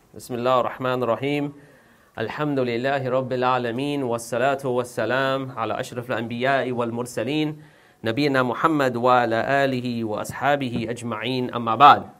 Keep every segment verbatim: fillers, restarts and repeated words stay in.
Bismillah ar-Rahman ar-Rahim. Alhamdulillahi Rabbil Alameen. Wassalatu wassalam ala ashraf al-anbiya'i wal-mursaleen. Nabiyyina Muhammad wa ala alihi wa ashabihi ajma'een, amma ba'd.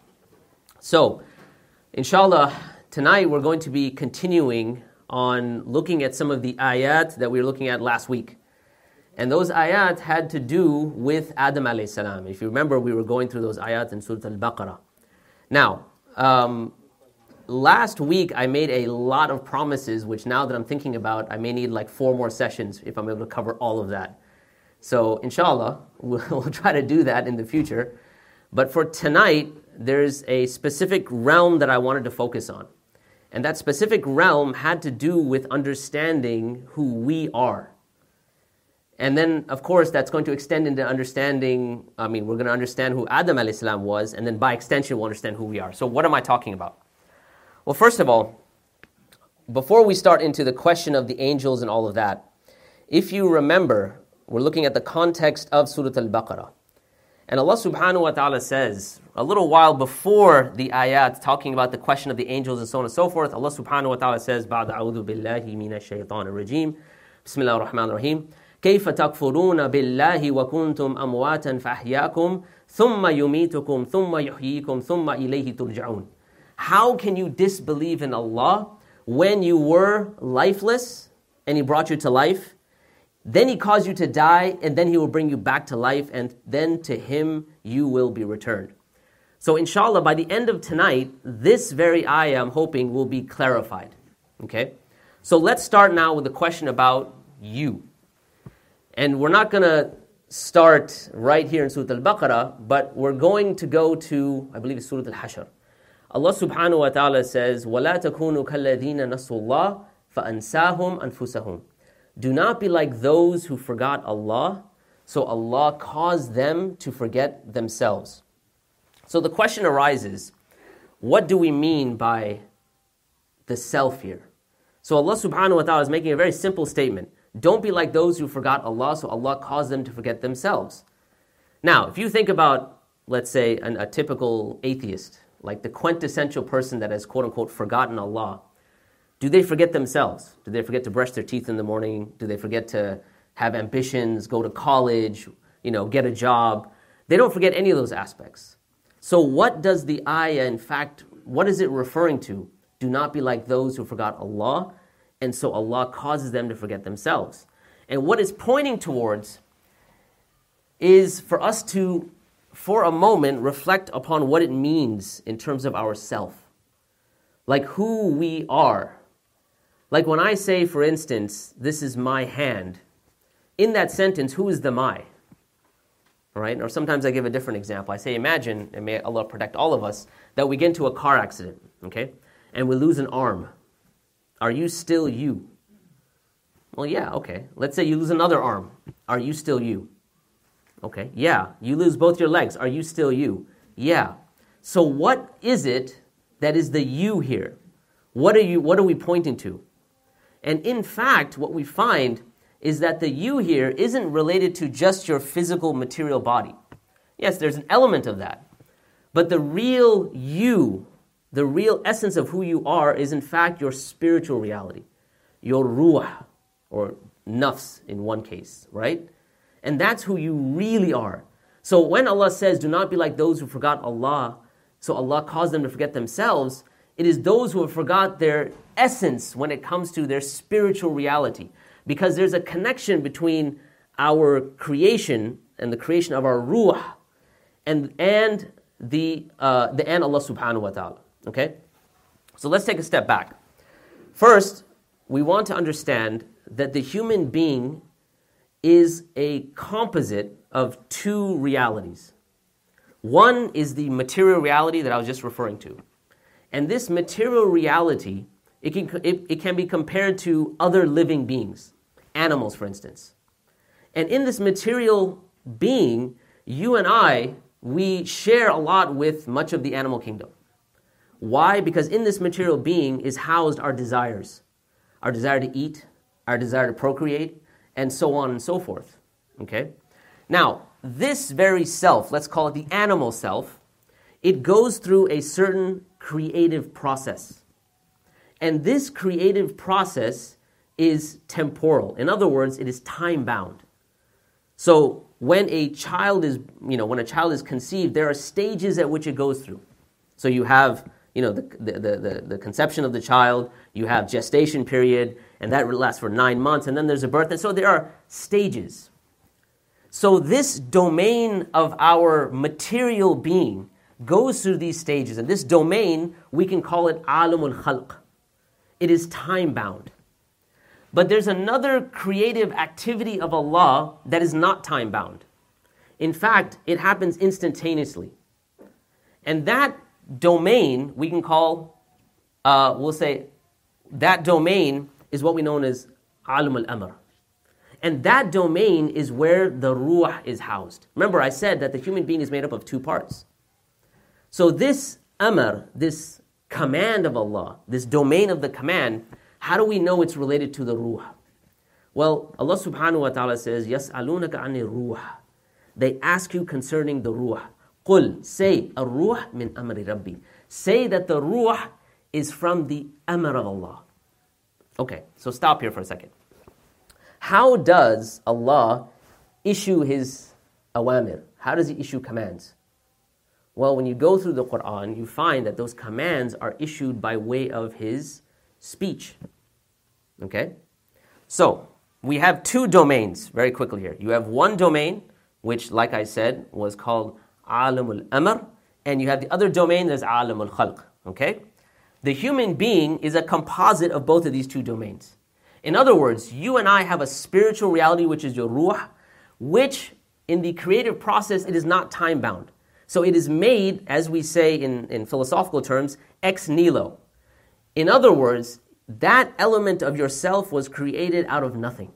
So, inshallah, tonight we're going to be continuing on looking at some of the ayat that we were looking at last week. And those ayat had to do with Adam alayhi salam. If you remember, we were going through those ayat in Surah Al-Baqarah. Now, um, last week I made a lot of promises, which now that I'm thinking about, I may need like four more sessions if I'm able to cover all of that. So, inshallah, we'll, we'll try to do that in the future. But for tonight, there's a specific realm that I wanted to focus on. And that specific realm had to do with understanding who we are. And then, of course, that's going to extend into understanding, I mean, we're going to understand who Adam alayhi salam was, and then by extension, we'll understand who we are. So what am I talking about? Well, first of all, before we start into the question of the angels and all of that, if you remember, we're looking at the context of Surah Al-Baqarah. And Allah subhanahu wa ta'ala says, a little while before the ayat talking about the question of the angels and so on and so forth, Allah subhanahu wa ta'ala says, بَعْدَ أَعُوذُ بِاللَّهِ مِنَ الشَّيْطَانِ الرَّجِيمِ بسم الله الرحمن الرحيم كيف تكفرون بالله وكنتم أمواتا فأحياكم ثم يميتكم ثم يحييكم ثم إليه ترجعون. How can you disbelieve in Allah when you were lifeless and He brought you to life? Then He caused you to die, and then He will bring you back to life, and then to Him you will be returned. So inshallah, by the end of tonight, this very ayah, I'm hoping, will be clarified. Okay? So let's start now with the question about you. And we're not going to start right here in Surah Al-Baqarah, but we're going to go to, I believe it's Surah Al-Hashr. Allah subhanahu wa ta'ala says, وَلَا تَكُونُوا كَالَّذِينَ نَسُوا اللَّهَ فَأَنْسَاهُمْ أَنفُسَهُمْ. Do not be like those who forgot Allah, so Allah caused them to forget themselves. So the question arises, what do we mean by the self here? So Allah subhanahu wa ta'ala is making a very simple statement. Don't be like those who forgot Allah, so Allah caused them to forget themselves. Now, if you think about, let's say, an, a typical atheist, like the quintessential person that has quote-unquote forgotten Allah, do they forget themselves? Do they forget to brush their teeth in the morning? Do they forget to have ambitions, go to college, you know, get a job? They don't forget any of those aspects. So what does the ayah, in fact, what is it referring to? Do not be like those who forgot Allah, and so Allah causes them to forget themselves. And what it's pointing towards is for us to, for a moment, reflect upon what it means in terms of ourself. Like who we are. Like when I say, for instance, this is my hand, in that sentence, who is the my? All right? Or sometimes I give a different example. I say, imagine, and may Allah protect all of us, that we get into a car accident, okay? And we lose an arm. Are you still you? Well, yeah, okay. Let's say you lose another arm. Are you still you? Okay, yeah. You lose both your legs. Are you still you? Yeah. So what is it that is the you here? What are you? What are we pointing to? And in fact, what we find is that the you here isn't related to just your physical material body. Yes, there's an element of that. But the real you, the real essence of who you are is in fact your spiritual reality, your ruh, or nafs in one case, right? And that's who you really are. So when Allah says, do not be like those who forgot Allah, so Allah caused them to forget themselves, it is those who have forgot their essence when it comes to their spiritual reality. Because there's a connection between our creation and the creation of our ruh and, and, the, uh, the, and Allah subhanahu wa ta'ala. Okay? So let's take a step back. First, we want to understand that the human being is a composite of two realities. One is the material reality that I was just referring to. And this material reality, it can, it, it can be compared to other living beings, animals, for instance. And in this material being, you and I, we share a lot with much of the animal kingdom. Why? Because in this material being is housed our desires. Our desire to eat, our desire to procreate, and so on and so forth. Okay? Now, this very self, let's call it the animal self, it goes through a certain creative process. And this creative process is temporal. In other words, it is time-bound. So when a child is, you know, when a child is conceived, there are stages at which it goes through. So you have, you know, the, the, the, the conception of the child, you have gestation period, and that lasts for nine months, and then there's a birth. And so there are stages. So this domain of our material being goes through these stages. And this domain, we can call it alamul khalq. It is time-bound. But there's another creative activity of Allah that is not time-bound. In fact, it happens instantaneously. And that domain, we can call, uh, we'll say, that domain is what we know as alam al-amr. And that domain is where the ruh is housed. Remember, I said that the human being is made up of two parts. So this amr, this command of Allah, this domain of the command, how do we know it's related to the ruh? Well, Allah subhanahu wa ta'ala says, يَسْأَلُونَكَ عَنِ الرُّوحِ. They ask you concerning the ruh. قُلْ, say, الرُّوحِ مِنْ أَمْرِ رَبِّي. Say that the ruh is from the amr of Allah. Okay, so stop here for a second. How does Allah issue His awamir? How does He issue commands? Well, when you go through the Quran, you find that those commands are issued by way of His speech. Okay? So, we have two domains, very quickly here. You have one domain, which, like I said, was called Alamul Amr, and you have the other domain, that's Alamul Khalq. Okay? The human being is a composite of both of these two domains. In other words, you and I have a spiritual reality, which is your ruh, which in the creative process, it is not time-bound. So it is made, as we say in, in philosophical terms, ex nihilo. In other words, that element of yourself was created out of nothing.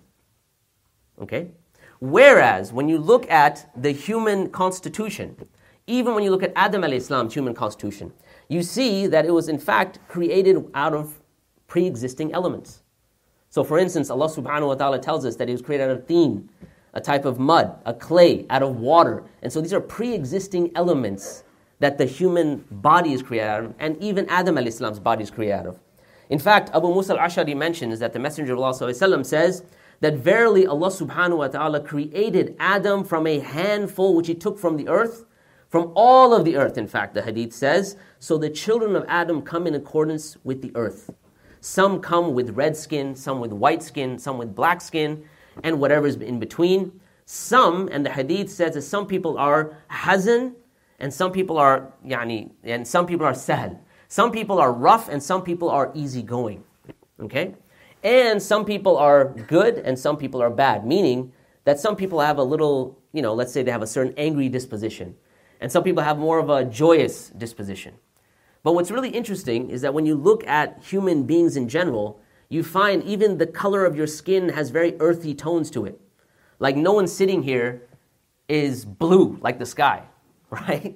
Okay? Whereas, when you look at the human constitution, even when you look at Adam alayhi salam's human constitution, you see that it was in fact created out of pre-existing elements. So for instance, Allah subhanahu wa ta'ala tells us that He was created out of teen, a type of mud, a clay, out of water. And so these are pre-existing elements that the human body is created out of, and even Adam alayhi salam's body is created out of. In fact, Abu Musa al-Ash'ari mentions that the Messenger of Allah sallallahu alaihi wasallam says that verily Allah subhanahu wa ta'ala created Adam from a handful which He took from the earth, from all of the earth, in fact, the hadith says, so the children of Adam come in accordance with the earth. Some come with red skin, some with white skin, some with black skin, and whatever is in between. Some, and the hadith says that some people are hazan, and some people are yani, and some people are sahl. Some people are rough, and some people are easygoing. Okay? And some people are good, and some people are bad, meaning that some people have a little, you know, let's say they have a certain angry disposition, and some people have more of a joyous disposition. But what's really interesting is that when you look at human beings in general, you find even the color of your skin has very earthy tones to it. Like no one sitting here is blue like the sky, right?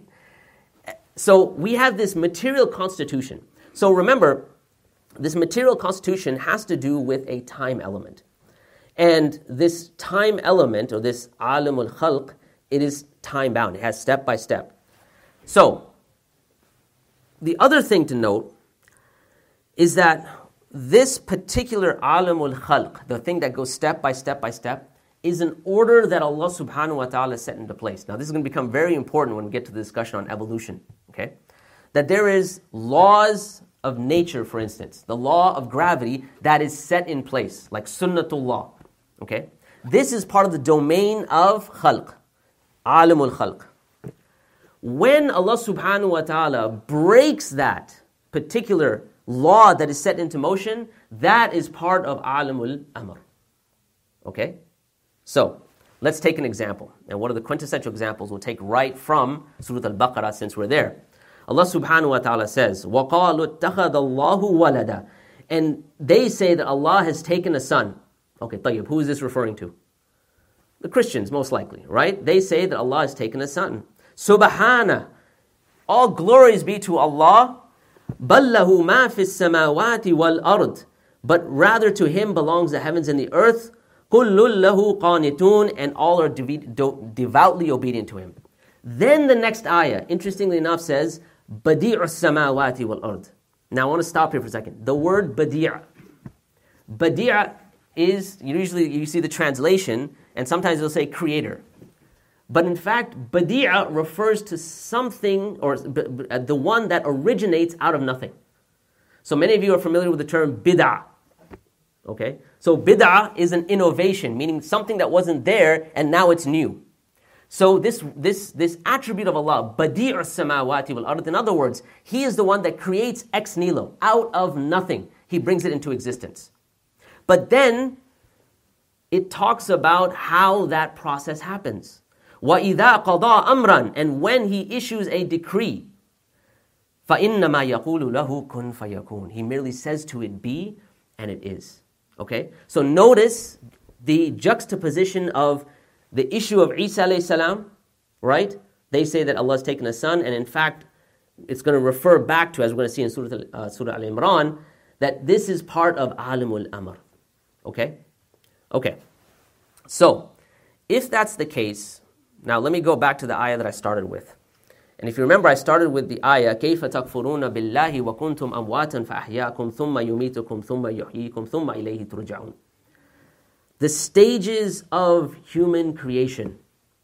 So we have this material constitution. So remember, this material constitution has to do with a time element. And this time element, or this alamul khalq, it is time-bound. It has step by step. So, the other thing to note is that this particular alamul khalq, the thing that goes step by step by step, is an order that Allah subhanahu wa ta'ala set into place. Now this is going to become very important when we get to the discussion on evolution. Okay? That there is laws of nature, for instance, the law of gravity that is set in place, like sunnatullah. Okay? This is part of the domain of khalq, alamul khalq. When Allah subhanahu wa ta'ala breaks that particular law that is set into motion, that is part of alamul amr. Okay? So, let's take an example. And one of the quintessential examples we'll take right from Surah Al-Baqarah since we're there. Allah subhanahu wa ta'ala says, وَقَالُوا اتَّخَذَ اللَّهُ وَلَدًا. And they say that Allah has taken a son. Okay, طيب, who is this referring to? The Christians, most likely, right? They say that Allah has taken a son. Subhana, all glories be to Allah. بَلْ لَهُ مَا فِي السَّمَاوَاتِ وَالْأَرْضِ. But rather to Him belongs the heavens and the earth. كُلٌّ لَهُ قَانِتُونَ. And all are dev- do- devoutly obedient to Him. Then the next ayah, interestingly enough, says, بَدِيعُ السَّمَاوَاتِ وَالْأَرْضِ. Now I want to stop here for a second. The word badi'a. Badi'a is, usually you see the translation, and sometimes it'll say creator. But in fact, badi'a refers to something, or the one that originates out of nothing. So many of you are familiar with the term bid'ah. Okay? So bid'ah is an innovation, meaning something that wasn't there and now it's new. So this this this attribute of Allah, badi'u samawati wal ard, in other words, He is the one that creates ex nihilo, out of nothing. He brings it into existence. But then it talks about how that process happens. وَإِذَا قَضَى أَمْرًا, and when He issues a decree, فَإِنَّمَا يَقُولُ لَهُ كُنْ فَيَكُونَ. He merely says to it, be, and it is. Okay? So notice the juxtaposition of the issue of Isa alayhi salam, right? They say that Allah has taken a son, and in fact, it's going to refer back to, as we're going to see in Surah, uh, Surah Al-Imran, that this is part of Alimul Amr. Okay? Okay. So, if that's the case, now let me go back to the ayah that I started with. And if you remember, I started with the ayah, كَيْفَ تَكْفُرُونَ بِاللَّهِ وَكُنْتُمْ أَمْوَاتًا فَأَحْيَاكُمْ ثُمَّ يُمِيتُكُمْ ثُمَّ يُحْيِيكُمْ ثُمَّ إِلَيْهِ تُرْجَعُونَ. The stages of human creation.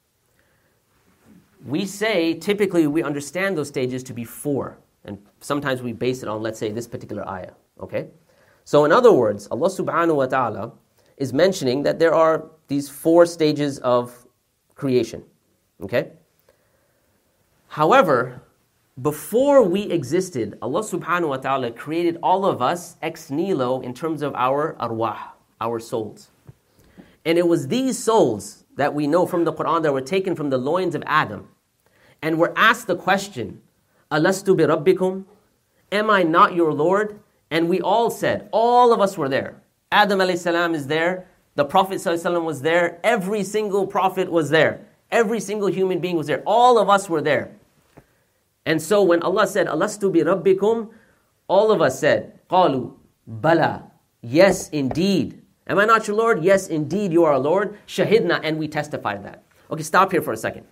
We say, typically we understand those stages to be four. And sometimes we base it on, let's say, this particular ayah. Okay? So in other words, Allah subhanahu wa ta'ala is mentioning that there are these four stages of creation. Okay? However, before we existed, Allah subhanahu wa ta'ala created all of us ex nihilo in terms of our arwah, our souls. And it was these souls that we know from the Quran that were taken from the loins of Adam and were asked the question, Alastu bi rabbikum? Am I not your Lord? And we all said, all of us were there. Adam alayhi salam is there. The Prophet sallallahu alaihi wasallam was there. Every single prophet was there. Every single human being was there. All of us were there. And so when Allah said, Alastu bi rabbikum? All of us said, Qalu, Bala. Yes, indeed. Am I not your Lord? Yes, indeed, you are our Lord. Shahidna, and we testified that. Okay, stop here for a second.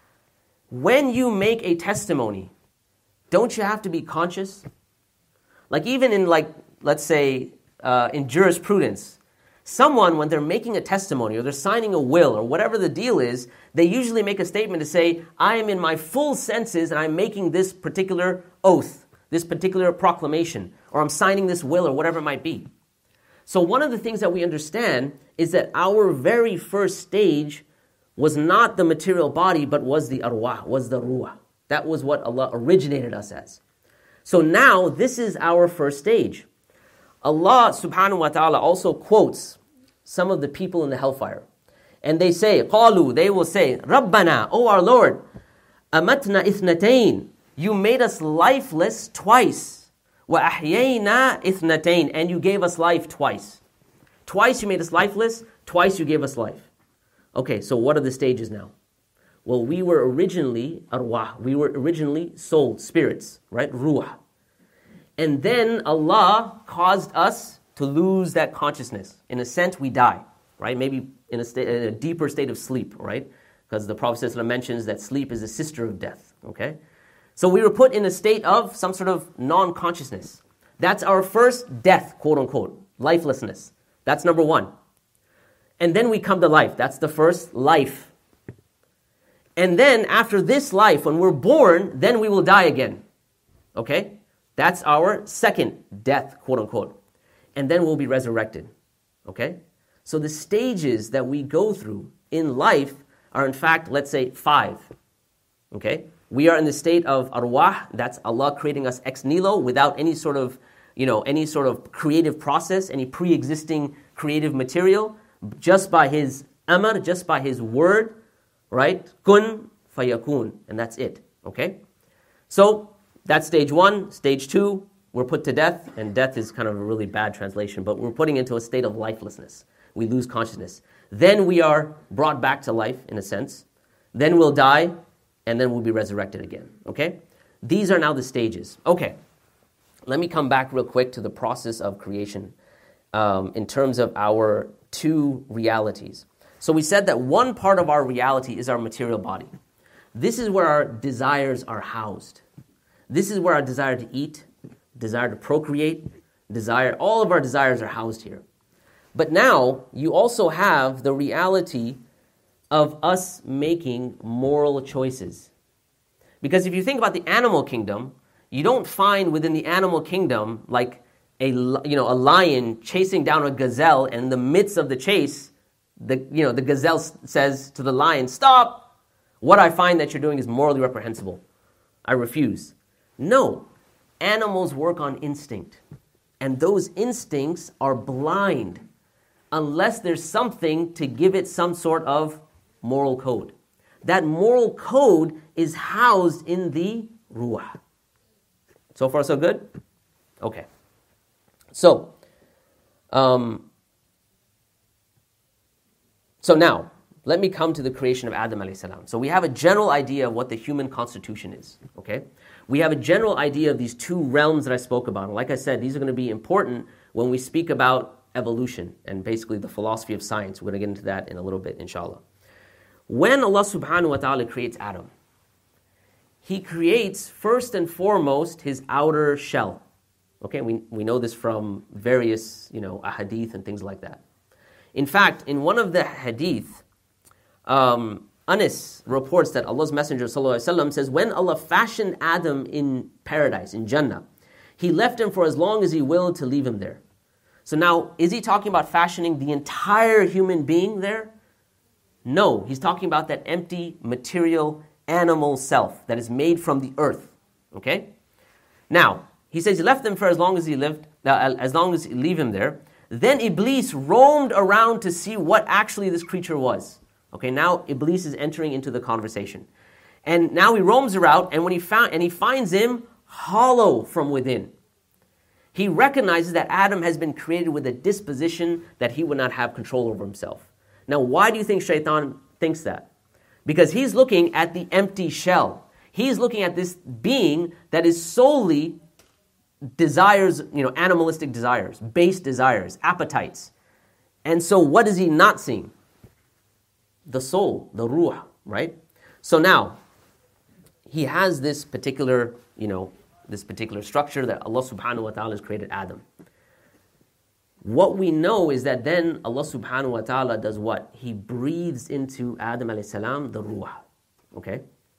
When you make a testimony, don't you have to be conscious? Like even in like, let's say, uh, in jurisprudence, someone, when they're making a testimony or they're signing a will or whatever the deal is, they usually make a statement to say, I am in my full senses and I'm making this particular oath, this particular proclamation, or I'm signing this will or whatever it might be. So one of the things that we understand is that our very first stage was not the material body, but was the arwah, was the ruah. That was what Allah originated us as. So now this is our first stage. Allah subhanahu wa ta'ala also quotes some of the people in the hellfire. And they say, قَالُوا, they will say, رَبَّنَا, O our Lord, أَمَتْنَا إِثْنَتَيْن, you made us lifeless twice. وَأَحْيَيْنَا إِثْنَتَيْن, and you gave us life twice. Twice you made us lifeless, twice you gave us life. Okay, so what are the stages now? Well, we were originally arwah, we were originally souls, spirits, right? Ruah. And then Allah caused us to lose that consciousness. In a sense, we die, right? Maybe in a, sta- in a deeper state of sleep, right? Because the Prophet ﷺ mentions that sleep is a sister of death, okay? So we were put in a state of some sort of non-consciousness. That's our first death, quote unquote, lifelessness. That's number one. And then we come to life. That's the first life. And then after this life, when we're born, then we will die again. Okay? That's our second death, quote unquote. And then we'll be resurrected. Okay? So the stages that we go through in life are in fact, let's say, five. Okay? We are in the state of arwah, that's Allah creating us ex nihilo without any sort of, you know, any sort of creative process, any pre-existing creative material, just by His amr, just by His word, right? Kun fayakun, and that's it, okay? So, that's stage one. Stage two, we're put to death, and death is kind of a really bad translation, but we're putting into a state of lifelessness. We lose consciousness. Then we are brought back to life, in a sense. Then we'll die, and then we'll be resurrected again, okay? These are now the stages. Okay, let me come back real quick to the process of creation um, in terms of our two realities. So we said that one part of our reality is our material body. This is where our desires are housed. This is where our desire to eat, desire to procreate, desire, all of our desires are housed here. But now, you also have the reality of us making moral choices. Because if you think about the animal kingdom, you don't find within the animal kingdom like a, you know, a lion chasing down a gazelle, and in the midst of the chase, the, you know, the gazelle says to the lion, "Stop! What I find that you're doing is morally reprehensible. I refuse." No. Animals work on instinct. And those instincts are blind unless there's something to give it some sort of moral code. That moral code is housed in the ruh. So far, so good? Okay. So, um, so now, let me come to the creation of Adam alayhi salam. So we have a general idea of what the human constitution is, okay? We have a general idea of these two realms that I spoke about. And like I said, these are going to be important when we speak about evolution and basically the philosophy of science. We're going to get into that in a little bit, inshallah. When Allah subhanahu wa ta'ala creates Adam, He creates first and foremost his outer shell. Okay, we, we know this from various, you know, ahadith and things like that. In fact, in one of the hadith, um, Anas reports that Allah's Messenger sallallahu alaihi wasallam says, when Allah fashioned Adam in paradise, in Jannah, He left him for as long as He willed to leave him there. So now, is He talking about fashioning the entire human being there? No, He's talking about that empty, material, animal self that is made from the earth. Okay? Now, He says He left them for as long as He lived, uh, as long as He leave him there. Then Iblis roamed around to see what actually this creature was. Okay, now Iblis is entering into the conversation. And now he roams around, and when he found and he finds him hollow from within. He recognizes that Adam has been created with a disposition that he would not have control over himself. Now, why do you think Shaitan thinks that? Because he's looking at the empty shell. He's looking at this being that is solely desires, you know, animalistic desires, base desires, appetites. And so what is he not seeing? The soul, the ruh, right? So now, he has this particular, you know, this particular structure that Allah subhanahu wa ta'ala has created Adam. What we know is that then Allah subhanahu wa ta'ala does what? He breathes into Adam alayhi salam the ruh, okay?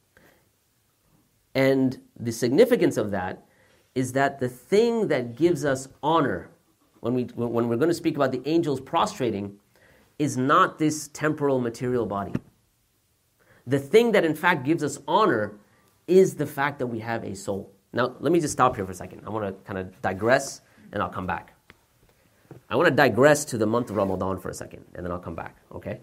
And the significance of that is that the thing that gives us honor, when, we, when we're going to speak about the angels prostrating, is not this temporal material body. The thing that in fact gives us honor is the fact that we have a soul. Now, let me just stop here for a second. I want to kind of digress, and I'll come back. I want to digress to the month of Ramadan for a second, and then I'll come back, okay?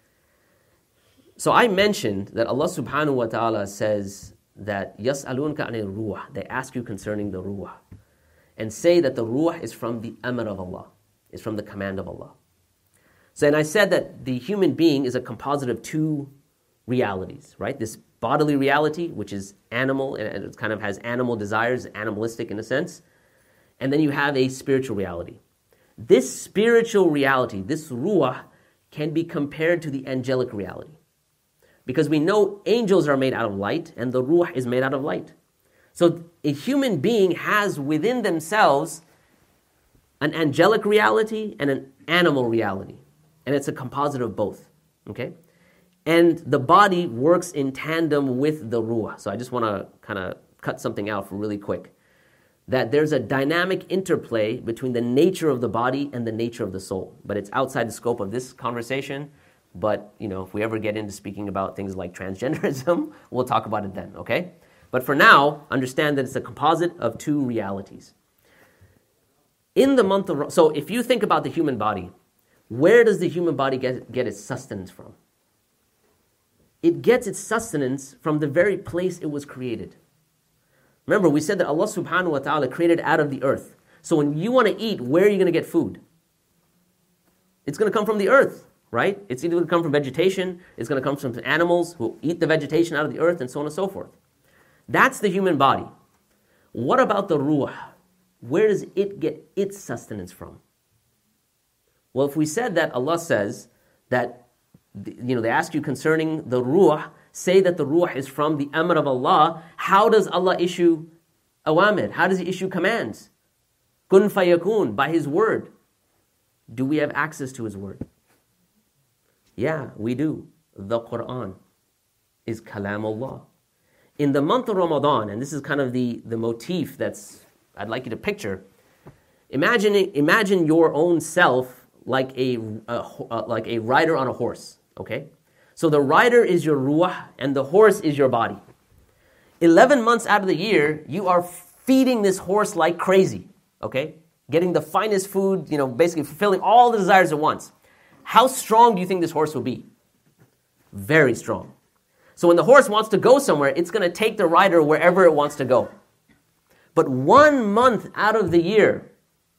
So I mentioned that Allah subhanahu wa ta'ala says that يَسْأَلُونَكَ عَنِ الرُّوحِ, they ask you concerning the ruh, and say that the ruh is from the amr of Allah, is from the command of Allah. So, and I said that the human being is a composite of two realities, right? This bodily reality, which is animal, and it kind of has animal desires, animalistic in a sense. And then you have a spiritual reality. This spiritual reality, this ruah, can be compared to the angelic reality. Because we know angels are made out of light, and the ruah is made out of light. So a human being has within themselves an angelic reality and an animal reality. And it's a composite of both, okay? And the body works in tandem with the ruh. So I just want to kind of cut something out for really quick. That there's a dynamic interplay between the nature of the body and the nature of the soul. But it's outside the scope of this conversation. But, you know, if we ever get into speaking about things like transgenderism, we'll talk about it then, okay? But for now, understand that it's a composite of two realities. In the month of... So if you think about the human body, where does the human body get, get its sustenance from? It gets its sustenance from the very place it was created. Remember, we said that Allah subhanahu wa ta'ala created out of the earth. So when you want to eat, where are you going to get food? It's going to come from the earth, right? It's either going to come from vegetation, it's going to come from animals who eat the vegetation out of the earth, and so on and so forth. That's the human body. What about the ruh? Where does it get its sustenance from? Well, if we said that Allah says that, you know, they ask you concerning the ruh, say that the ruh is from the amr of Allah, how does Allah issue awamir? How does he issue commands? Kun fayakun, by his word. Do we have access to his word? Yeah, we do. The Quran is Kalamullah. In the month of Ramadan, and this is kind of the, the motif that's, I'd like you to picture, imagine, imagine your own self like a, a, a, like a rider on a horse, okay? So the rider is your ruh and the horse is your body. eleven months out of the year, you are feeding this horse like crazy, okay? Getting the finest food, you know, basically fulfilling all the desires at once. How strong do you think this horse will be? Very strong. So when the horse wants to go somewhere, it's going to take the rider wherever it wants to go. But one month out of the year,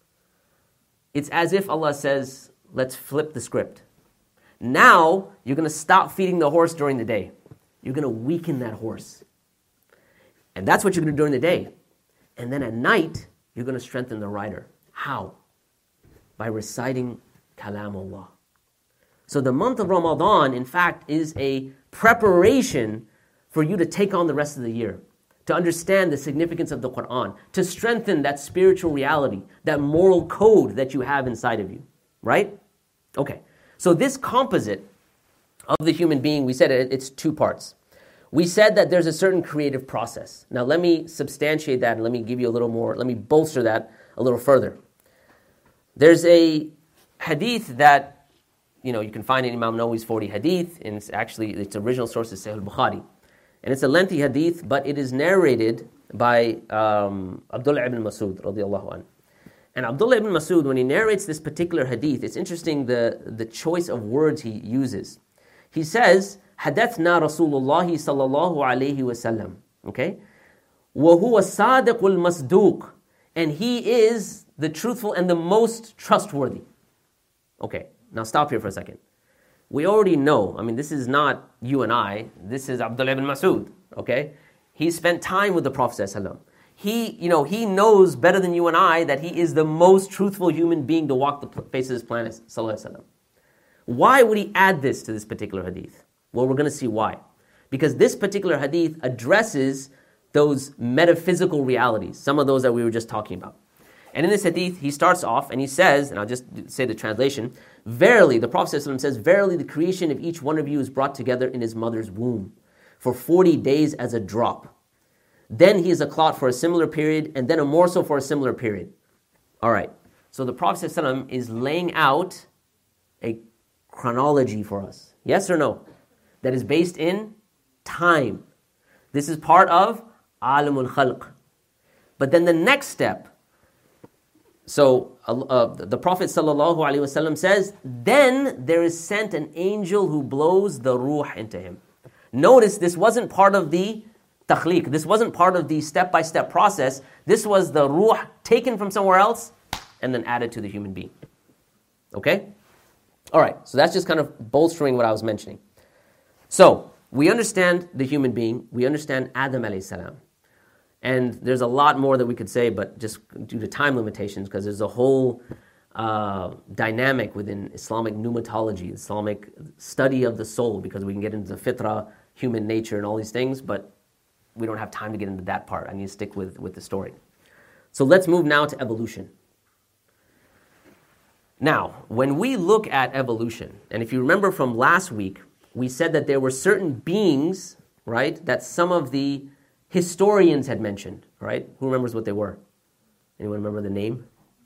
it's as if Allah says, let's flip the script. Now, you're going to stop feeding the horse during the day. You're going to weaken that horse. And that's what you're going to do during the day. And then at night, you're going to strengthen the rider. How? By reciting Kalamullah. So the month of Ramadan, in fact, is a preparation for you to take on the rest of the year, to understand the significance of the Quran, to strengthen that spiritual reality, that moral code that you have inside of you, right? Okay, so this composite of the human being, we said it, it's two parts. We said that there's a certain creative process. Now let me substantiate that and let me give you a little more, let me bolster that a little further. There's a hadith that, you know, you can find in Imam Nawawi's forty hadith, and it's actually, its original source is Sahih al-Bukhari. And it's a lengthy hadith, but it is narrated by um, Abdullah ibn Masud, radiallahu anhu. And Abdullah ibn Masud, when he narrates this particular hadith, it's interesting the, the choice of words he uses. He says, حدثنا رسول الله صلى الله عليه وسلم. Okay? وهو الصادق المصدوق. And he is the truthful and the most trustworthy. Okay, now stop here for a second. We already know, I mean, this is not you and I, this is Abdullah ibn Masud, okay? He spent time with the Prophet ﷺ. He, you know, he knows better than you and I that he is the most truthful human being to walk the face of this planet, sallallahu alaihi wasallam. Why would he add this to this particular hadith? Well, we're going to see why. Because this particular hadith addresses those metaphysical realities, some of those that we were just talking about. And in this hadith, he starts off and he says, and I'll just say the translation, verily, the Prophet ﷺ says, verily the creation of each one of you is brought together in his mother's womb for forty days as a drop. Then he is a clot for a similar period, and then a morsel for a similar period. All right, so the Prophet ﷺ is laying out a chronology for us. Yes or no? That is based in time. This is part of Alamul Khalq. But then the next step, so uh, the Prophet ﷺ says, then there is sent an angel who blows the ruh into him. Notice this wasn't part of the takhliq. This wasn't part of the step-by-step process. This was the ruh taken from somewhere else and then added to the human being. Okay? All right, so that's just kind of bolstering what I was mentioning. So, we understand the human being. We understand Adam alayhi salam. And there's a lot more that we could say, but just due to time limitations, because there's a whole uh, dynamic within Islamic pneumatology, Islamic study of the soul, because we can get into the fitra, human nature, and all these things, but we don't have time to get into that part. I need to stick with, with the story. So let's move now to evolution. Now, when we look at evolution, and if you remember from last week, we said that there were certain beings, right, that some of the historians had mentioned, right? Who remembers what they were? Anyone remember the name?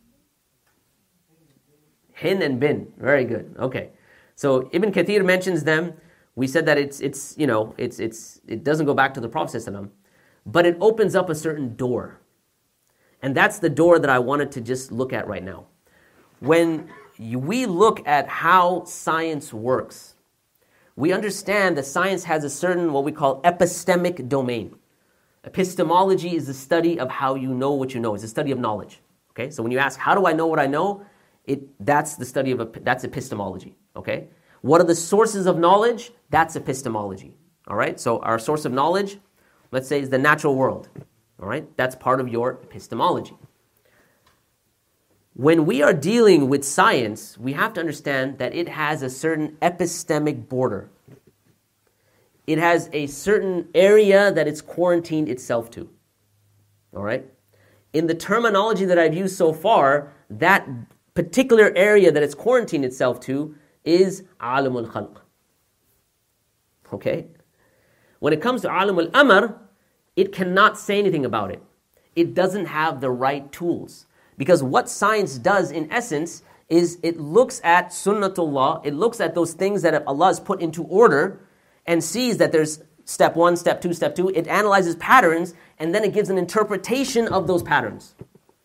Hin and Bin. Very good. Okay. So Ibn Kathir mentions them. We said that it's it's you know it's it's it doesn't go back to the Prophet ﷺ, but it opens up a certain door, and that's the door that I wanted to just look at right now. When you, we look at how science works, we understand that science has a certain what we call epistemic domain. Epistemology is the study of how you know what you know. It's a study of knowledge. Okay, so when you ask, how do I know what I know? It that's the study of that's epistemology. Okay, what are the sources of knowledge? That's epistemology. All right, so our source of knowledge, let's say, is the natural world. All right, that's part of your epistemology. When we are dealing with science, we have to understand that it has a certain epistemic border. It has a certain area that it's quarantined itself to. All right? In the terminology that I've used so far, that particular area that it's quarantined itself to is alimul khalq. Okay? When it comes to alimul amr, it cannot say anything about it. It doesn't have the right tools. Because what science does in essence is it looks at sunnatullah, it looks at those things that Allah has put into order and sees that there's step one, step two, step two. It analyzes patterns and then it gives an interpretation of those patterns.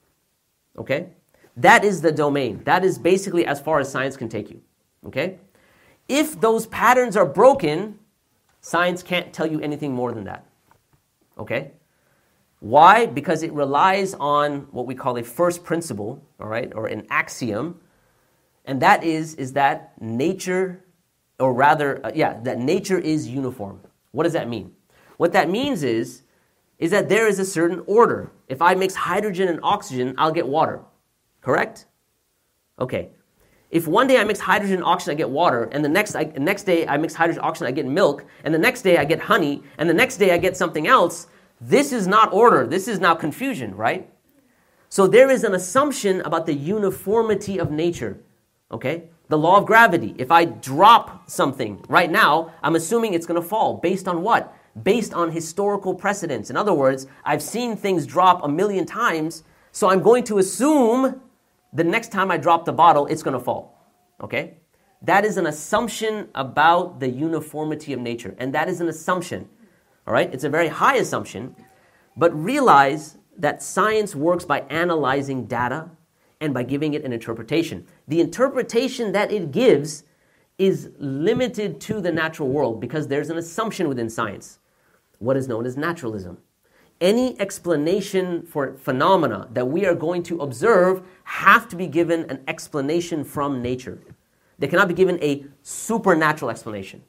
Okay? That is the domain. That is basically as far as science can take you. Okay? If those patterns are broken, science can't tell you anything more than that. Okay? Why? Because it relies on what we call a first principle, all right, or an axiom, and that is, is that nature, or rather, uh, yeah, that nature is uniform. What does that mean? What that means is, is that there is a certain order. If I mix hydrogen and oxygen, I'll get water. Correct? Okay. If one day I mix hydrogen and oxygen, I get water, and the next I, next day I mix hydrogen and oxygen, I get milk, and the next day I get honey, and the next day I get something else, this is not order. This is now confusion, right? So there is an assumption about the uniformity of nature, okay? The law of gravity. If I drop something right now, I'm assuming it's going to fall. Based on what? Based on historical precedents. In other words, I've seen things drop a million times, so I'm going to assume the next time I drop the bottle, it's going to fall, okay? That is an assumption about the uniformity of nature, and that is an assumption. All right, it's a very high assumption, but realize that science works by analyzing data and by giving it an interpretation. The interpretation that it gives is limited to the natural world because there's an assumption within science, what is known as naturalism. Any explanation for phenomena that we are going to observe have to be given an explanation from nature. They cannot be given a supernatural explanation.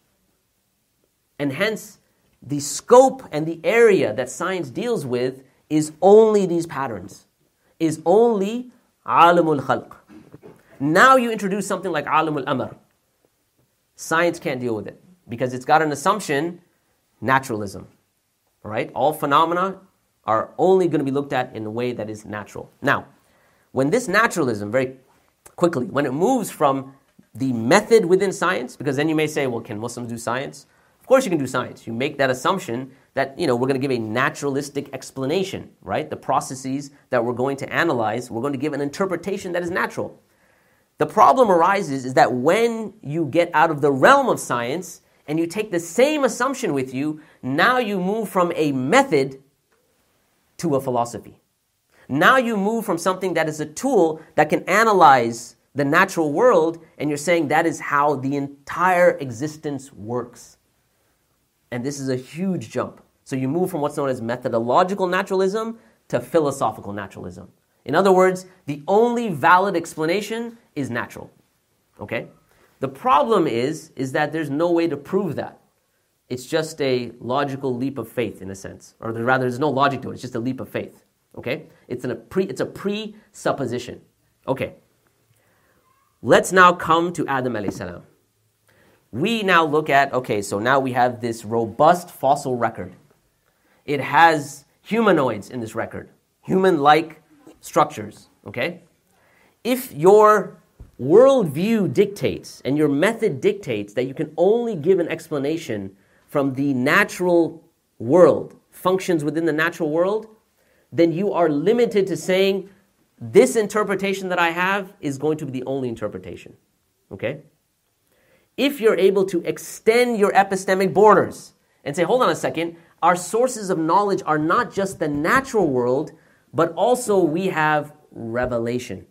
And hence, the scope and the area that science deals with is only these patterns, is only alimul khalq. Now you introduce something like alimul amr. Science can't deal with it because it's got an assumption, naturalism. All right? All phenomena are only going to be looked at in a way that is natural. Now, when this naturalism, very quickly, when it moves from the method within science, because then you may say, well, can Muslims do science? Of course you can do science. You make that assumption that, you know, we're going to give a naturalistic explanation, right? The processes that we're going to analyze, we're going to give an interpretation that is natural. The problem arises is that when you get out of the realm of science and you take the same assumption with you, now you move from a method to a philosophy. Now you move from something that is a tool that can analyze the natural world, and you're saying that is how the entire existence works. And this is a huge jump. So you move from what's known as methodological naturalism to philosophical naturalism. In other words, the only valid explanation is natural. Okay? The problem is, is that there's no way to prove that. It's just a logical leap of faith in a sense. Or rather, there's no logic to it. It's just a leap of faith. Okay? It's, an, a, pre, it's a presupposition. Okay. Let's now come to Adam alayhi salam. We now look at, okay, so now we have this robust fossil record. It has humanoids in this record, human-like structures, okay? If your worldview dictates and your method dictates that you can only give an explanation from the natural world, functions within the natural world, then you are limited to saying, this interpretation that I have is going to be the only interpretation, okay? If you're able to extend your epistemic borders and say, hold on a second, our sources of knowledge are not just the natural world, but also we have revelation.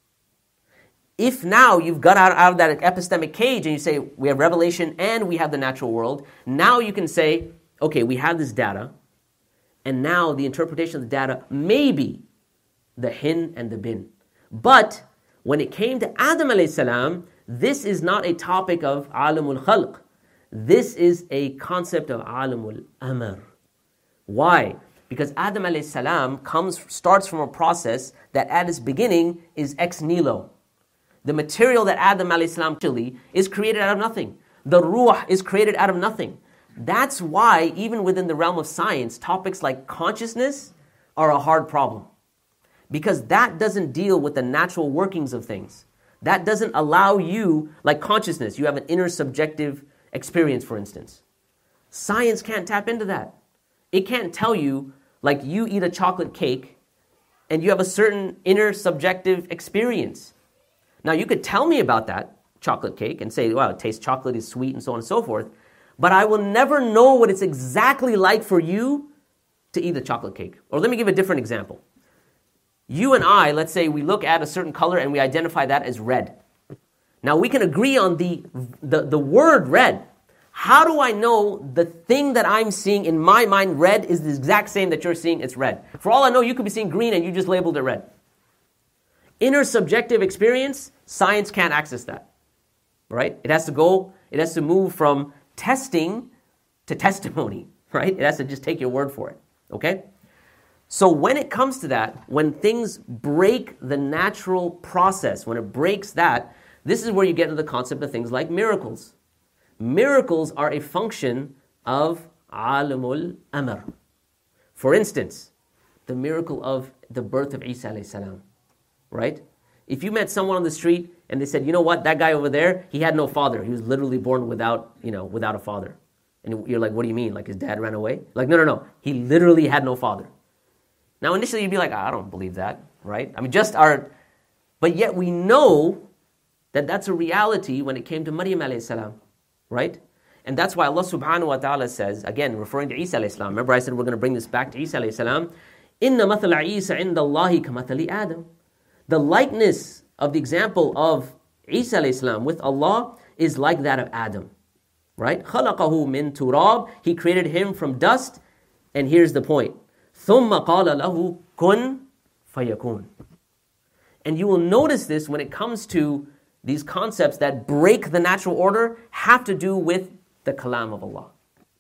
If now you've got out, out of that epistemic cage and you say, we have revelation and we have the natural world, now you can say, okay, we have this data, and now the interpretation of the data may be the hin and the bin. But when it came to Adam alayhi salam, this is not a topic of alimul khalq. This is a concept of alimul amr. Why? Because Adam alayhi salam comes, starts from a process that at its beginning is ex nihilo. The material that Adam alayhi salam actually is created out of nothing. The ruh is created out of nothing. That's why even within the realm of science, topics like consciousness are a hard problem. Because that doesn't deal with the natural workings of things. That doesn't allow you, like consciousness, you have an inner subjective experience, for instance. Science can't tap into that. It can't tell you, like you eat a chocolate cake and you have a certain inner subjective experience. Now, you could tell me about that chocolate cake and say, wow, it tastes chocolate, is sweet, and so on and so forth. But I will never know what it's exactly like for you to eat a chocolate cake. Or let me give a different example. You and I, let's say we look at a certain color and we identify that as red. Now, we can agree on the, the, the word red. How do I know the thing that I'm seeing in my mind, red, is the exact same that you're seeing, it's red? For all I know, you could be seeing green and you just labeled it red. Inner subjective experience, science can't access that, right? It has to go, it has to move from testing to testimony, right? It has to just take your word for it, okay? So when it comes to that, when things break the natural process, when it breaks that, this is where you get into the concept of things like miracles. Miracles are a function of alamul amr. For instance, the miracle of the birth of Isa alayhi salam, right? If you met someone on the street and they said, you know what, that guy over there, he had no father. He was literally born without, you know, without a father. And you're like, what do you mean? Like his dad ran away? Like, no, no, no. He literally had no father. Now, initially you'd be like, I don't believe that, right? I mean, just our, but yet we know that that's a reality when it came to Maryam alayhi salam, right? And that's why Allah subhanahu wa ta'ala says, again, referring to Isa alayhi salam. Remember I said we're going to bring this back to Isa alayhi salam. Inna mathala Isa inda Allahi kamathali Adam. The likeness of the example of Isa alayhi salam with Allah is like that of Adam, right? خَلَقَهُ مِن تُرَابٍ. He created him from dust. And here's the point. ثُمَّ قَالَ لَهُ كُن فَيَكُونَ. And you will notice this when it comes to these concepts that break the natural order, have to do with the kalam of Allah.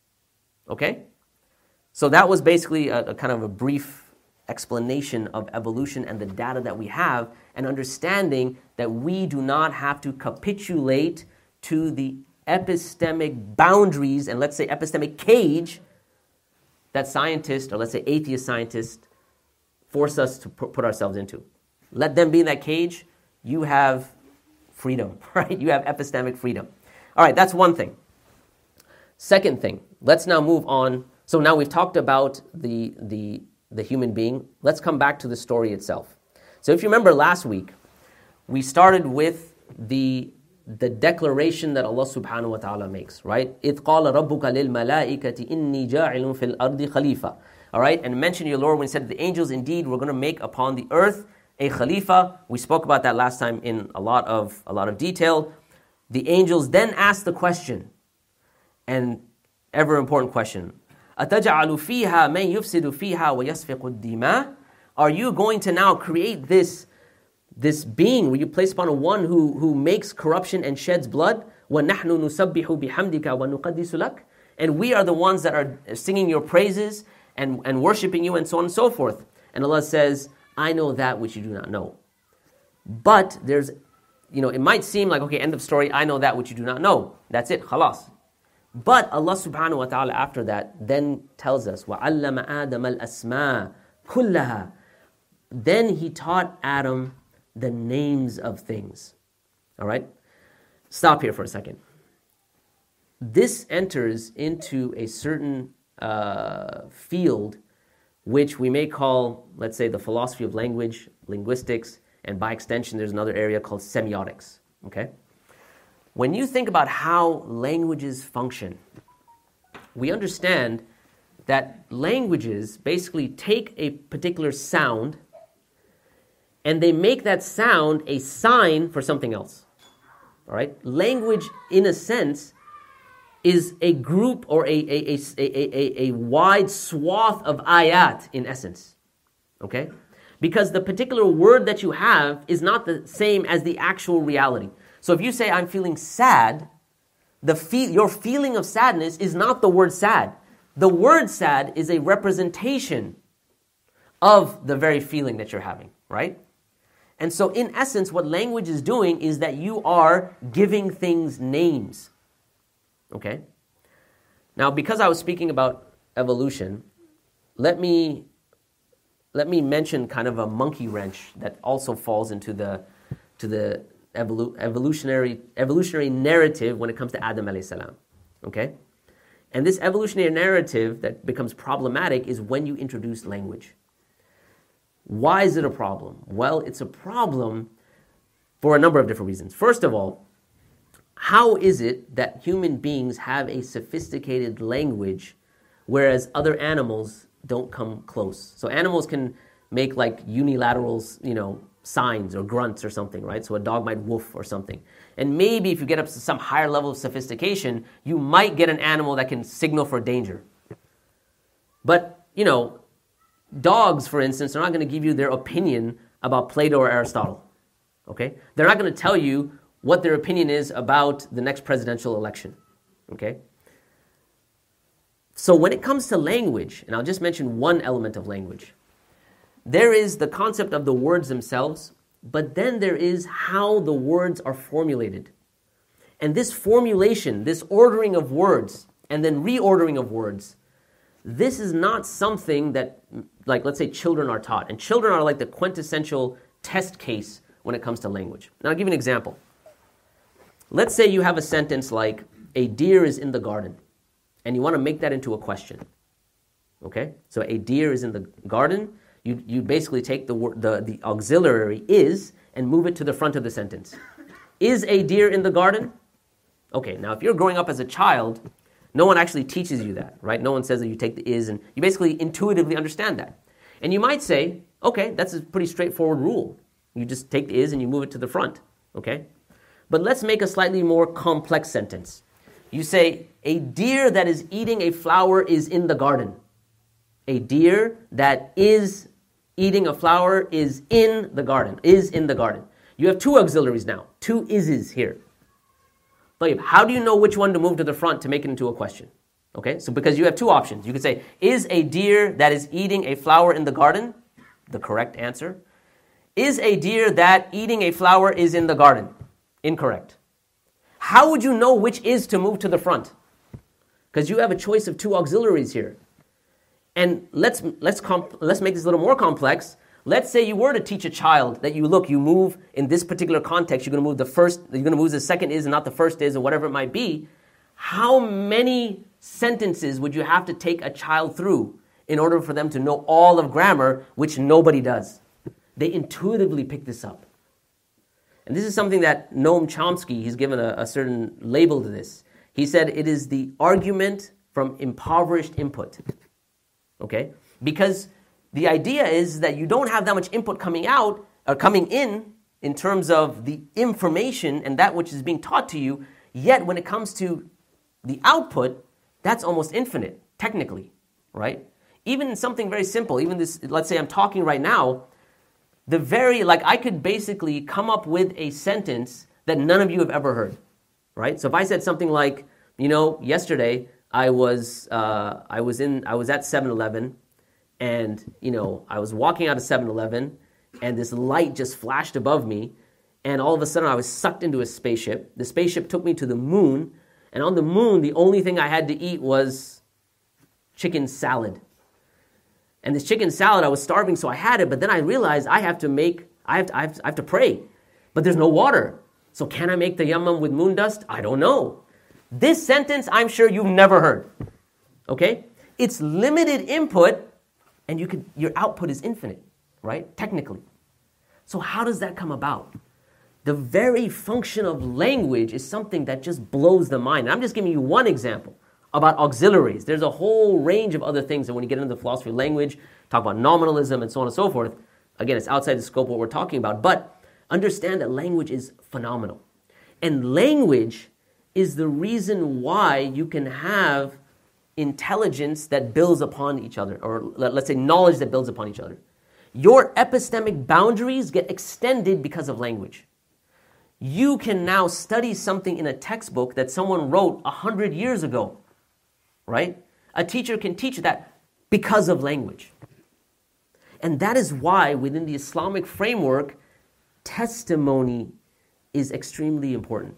Okay? So that was basically a, a kind of a brief explanation of evolution and the data that we have, and understanding that we do not have to capitulate to the epistemic boundaries and, let's say, epistemic cage that scientists, or let's say atheist scientists, force us to put ourselves into. Let them be in that cage. You have freedom, right? You have epistemic freedom. All right, that's one thing. Second thing, let's now move on. So now we've talked about the, the, the human being. Let's come back to the story itself. So if you remember last week, we started with the, the declaration that Allah subhanahu wa ta'ala makes, right? إِذْ قَالَ رَبُّكَ لِلْمَلَائِكَةِ إِنِّي جَاعِلٌ فِي الْأَرْضِ خَلِيفَةً. All right, and mention your Lord when he said, the angels indeed we're going to make upon the earth a khalifa. We spoke about that last time in a lot of a lot of detail. The angels then ask the question, and ever important question, أَتَجْعَلُ فِيهَا مَنْ يُفْسِدُ فِيهَا وَيَسْفِقُ الدِّمَاءَ. Are you going to now create this, this being where you place upon a one who, who makes corruption and sheds blood? وَنَحْنُ نُسَبِّحُ بِحَمْدِكَ وَنُقَدِّسُ لَكَ. And we are the ones that are singing your praises and, and worshiping you, and so on and so forth. And Allah says, I know that which you do not know. But there's, you know, it might seem like, okay, end of story, I know that which you do not know. That's it, khalas. But Allah subhanahu wa ta'ala after that then tells us, وَعَلَّمَ آدَمَ الْأَسْمَاءَ كُلَّهَا. Then He taught Adam the names of things. All right? Stop here for a second. This enters into a certain uh, field which we may call, let's say, the philosophy of language, linguistics, and by extension, there's another area called semiotics, okay? When you think about how languages function, we understand that languages basically take a particular sound and they make that sound a sign for something else, all right? Language, in a sense, is a group or a, a, a, a, a, a wide swath of ayat in essence, okay? Because the particular word that you have is not the same as the actual reality. So if you say, I'm feeling sad, the fe- your feeling of sadness is not the word sad. The word sad is a representation of the very feeling that you're having, right? And so in essence, what language is doing is that you are giving things names. Okay? Now, because I was speaking about evolution, let me let me mention kind of a monkey wrench that also falls into the to the evolu- evolutionary evolutionary narrative when it comes to Adam alayhi salam. Okay? And this evolutionary narrative that becomes problematic is when you introduce language. Why is it a problem? Well, it's a problem for a number of different reasons. First of all, how is it that human beings have a sophisticated language whereas other animals don't come close? So animals can make like unilateral, you know, signs or grunts or something, right? So a dog might woof or something. And maybe if you get up to some higher level of sophistication, you might get an animal that can signal for danger. But, you know, dogs, for instance, are not going to give you their opinion about Plato or Aristotle. Okay? They're not going to tell you what their opinion is about the next presidential election. Okay? So when it comes to language, and I'll just mention one element of language, there is the concept of the words themselves, but then there is how the words are formulated. And this formulation, this ordering of words, and then reordering of words, this is not something that, like, let's say children are taught. And children are like the quintessential test case when it comes to language. Now, I'll give you an example. Let's say you have a sentence like, a deer is in the garden, and you want to make that into a question. Okay? So a deer is in the garden. You, you basically take the, the, the auxiliary is and move it to the front of the sentence. Is a deer in the garden? Okay, now if you're growing up as a child, no one actually teaches you that, right? No one says that you take the is, and you basically intuitively understand that. And you might say, okay, that's a pretty straightforward rule. You just take the is and you move it to the front, okay? But let's make a slightly more complex sentence. You say, a deer that is eating a flower is in the garden. A deer that is eating a flower is in the garden, is in the garden. You have two auxiliaries now, two ises here. But how do you know which one to move to the front to make it into a question? Okay, so because you have two options. You could say, is a deer that is eating a flower in the garden? The correct answer. Is a deer that eating a flower is in the garden? Incorrect. How would you know which is to move to the front? Because you have a choice of two auxiliaries here. And let's let's comp- let's make this a little more complex. Let's say you were to teach a child that you look, you move in this particular context, you're going to move the first, you're going to move the second is and not the first is, or whatever it might be. How many sentences would you have to take a child through in order for them to know all of grammar, which nobody does? They intuitively pick this up. And this is something that Noam Chomsky, he's given a, a certain label to this. He said it is the argument from impoverished input. Okay? Because the idea is that you don't have that much input coming out, or coming in, in terms of the information and that which is being taught to you, yet when it comes to the output, that's almost infinite, technically, right? Even in something very simple, even this, let's say I'm talking right now, the very, like I could basically come up with a sentence that none of you have ever heard, right? So if I said something like, you know, yesterday I was, uh, I was in, I was at seven eleven, and, you know, I was walking out of seven eleven, and this light just flashed above me, and all of a sudden I was sucked into a spaceship. The spaceship took me to the moon, and on the moon, the only thing I had to eat was chicken salad. And this chicken salad, I was starving, so I had it, but then I realized I have to make, I have to, I have to, I have to pray. But there's no water. So can I make the yammam with moon dust? I don't know. This sentence, I'm sure you've never heard. Okay? It's limited input, and you could, your output is infinite, right? Technically. So how does that come about? The very function of language is something that just blows the mind. And I'm just giving you one example about auxiliaries. There's a whole range of other things that when you get into the philosophy of language, talk about nominalism and so on and so forth. Again, it's outside the scope of what we're talking about. But understand that language is phenomenal. And language is the reason why you can have intelligence that builds upon each other, or let's say knowledge that builds upon each other. Your epistemic boundaries get extended because of language. You can now study something in a textbook that someone wrote a hundred years ago, right? A teacher can teach that because of language. And that is why within the Islamic framework, testimony is extremely important.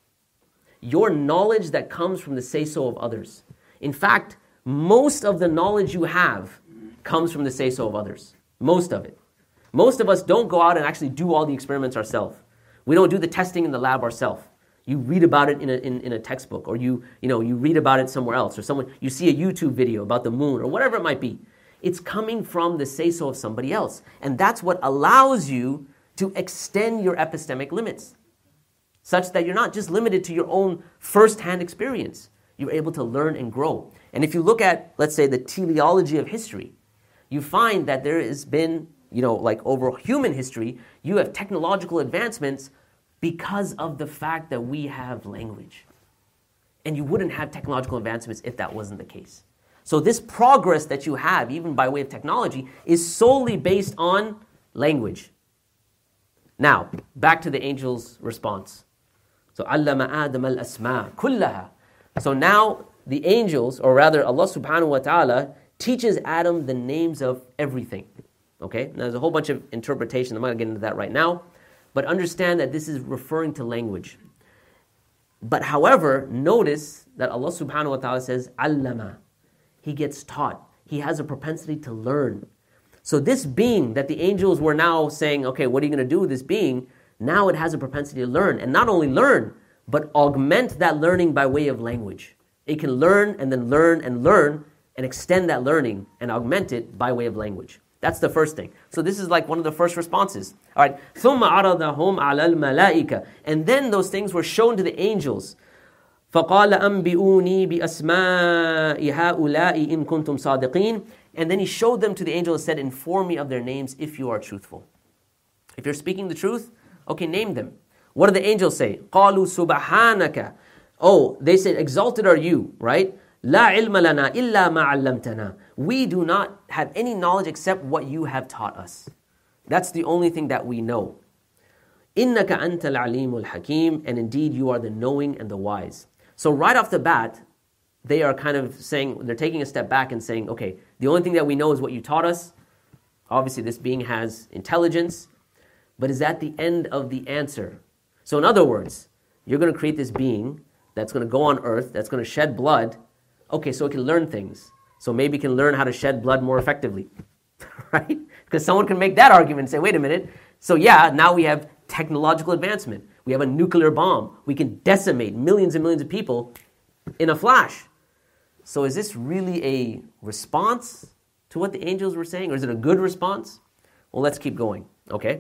Your knowledge that comes from the say-so of others. In fact, most of the knowledge you have comes from the say-so of others. Most of it. Most of us don't go out and actually do all the experiments ourselves. We don't do the testing in the lab ourselves. You read about it in a, in, in a textbook, or you, you, know, you read about it somewhere else, or someone, you see a YouTube video about the moon, or whatever it might be. It's coming from the say-so of somebody else. And that's what allows you to extend your epistemic limits, such that you're not just limited to your own first-hand experience. You're able to learn and grow. And if you look at, let's say, the teleology of history, you find that there has been, you know, like over human history, you have technological advancements because of the fact that we have language. And you wouldn't have technological advancements if that wasn't the case. So this progress that you have, even by way of technology, is solely based on language. Now, back to the angel's response. So, عَلَّمَ آدَمَ الْأَسْمَاءَ كُلَّهَا. So now the angels, or rather Allah subhanahu wa ta'ala, teaches Adam the names of everything. Okay? Now there's a whole bunch of interpretation. I'm not going to get into that right now. But understand that this is referring to language. But however, notice that Allah subhanahu wa ta'ala says, allama. He gets taught. He has a propensity to learn. So this being that the angels were now saying, okay, what are you going to do with this being? Now it has a propensity to learn. And not only learn, but augment that learning by way of language. It can learn and then learn and learn and extend that learning and augment it by way of language. That's the first thing. So this is like one of the first responses. All right. ثُمَّ عَرَضَهُمْ عَلَى الْمَلَائِكَةِ. And then those things were shown to the angels. فَقَالَ أَنْبِئُونِي بِأَسْمَاءِ هَؤُلَاءِ إِن كُنْتُمْ صَادِقِينَ. And then he showed them to the angels and said, inform me of their names if you are truthful. If you're speaking the truth, okay, name them. What do the angels say? قَالُوا سُبْحَانَكَ. Oh, they said, exalted are you, right? لَا عِلْمَ لَنَا إِلَّا مَا عَلَّمْتَنَا. We do not have any knowledge except what you have taught us. That's the only thing that we know. إِنَّكَ أَنْتَ الْعَلِيمُ الْحَكِيمُ. And indeed you are the knowing and the wise. So right off the bat, they are kind of saying, they're taking a step back and saying, okay, the only thing that we know is what you taught us. Obviously this being has intelligence, but is that the end of the answer? So in other words, you're going to create this being that's going to go on earth, that's going to shed blood. Okay, so it can learn things. So maybe it can learn how to shed blood more effectively, right? Because someone can make that argument and say, wait a minute. So yeah, now we have technological advancement. We have a nuclear bomb. We can decimate millions and millions of people in a flash. So is this really a response to what the angels were saying? Or is it a good response? Well, let's keep going, okay?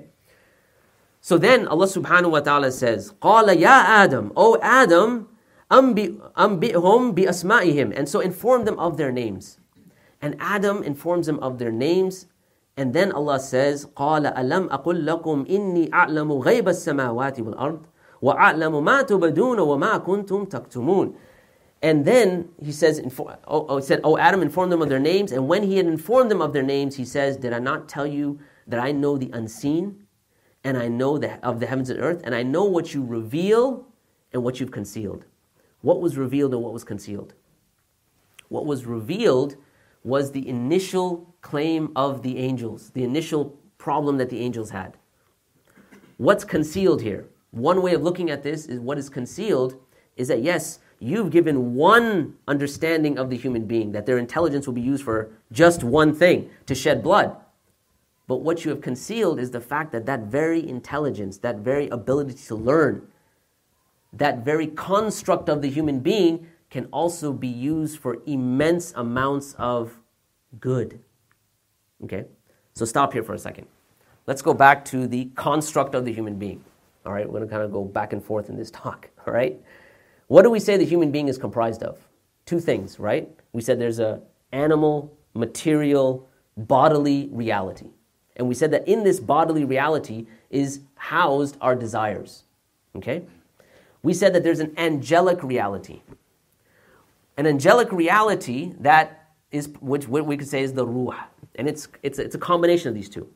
So then Allah subhanahu wa ta'ala says, قَالَ يَا Adam, O Adam, أَنْبِئْهُمْ بِأَسْمَائِهِمْ. And so inform them of their names. And Adam informs them of their names. And then Allah says, قَالَ أَلَمْ أَقُلْ لَكُمْ إِنِّي أَعْلَمُ غَيْبَ السَّمَاوَاتِ وَالْأَرْضِ وَأَعْلَمُ مَا تُبَدُونَ وَمَا كُنْتُمْ تَكْتُمُونَ. And then he says, oh, oh, said, "O Adam, inform them of their names." And when he had informed them of their names, he says, "Did I not tell you that I know the unseen, and I know the, of the heavens and earth, and I know what you reveal and what you've concealed?" What was revealed and what was concealed? What was revealed was the initial claim of the angels, the initial problem that the angels had. What's concealed here? One way of looking at this is what is concealed is that yes, you've given one understanding of the human being, that their intelligence will be used for just one thing, to shed blood. But what you have concealed is the fact that that very intelligence, that very ability to learn, that very construct of the human being can also be used for immense amounts of good. Okay? So stop here for a second. Let's go back to the construct of the human being. All right? We're going to kind of go back and forth in this talk. All right? What do we say the human being is comprised of? Two things, right? We said there's a animal, material, bodily reality. And we said that in this bodily reality is housed our desires. Okay? We said that there's an angelic reality. An angelic reality that is, which what we could say is the ruh. And it's, it's, it's a combination of these two.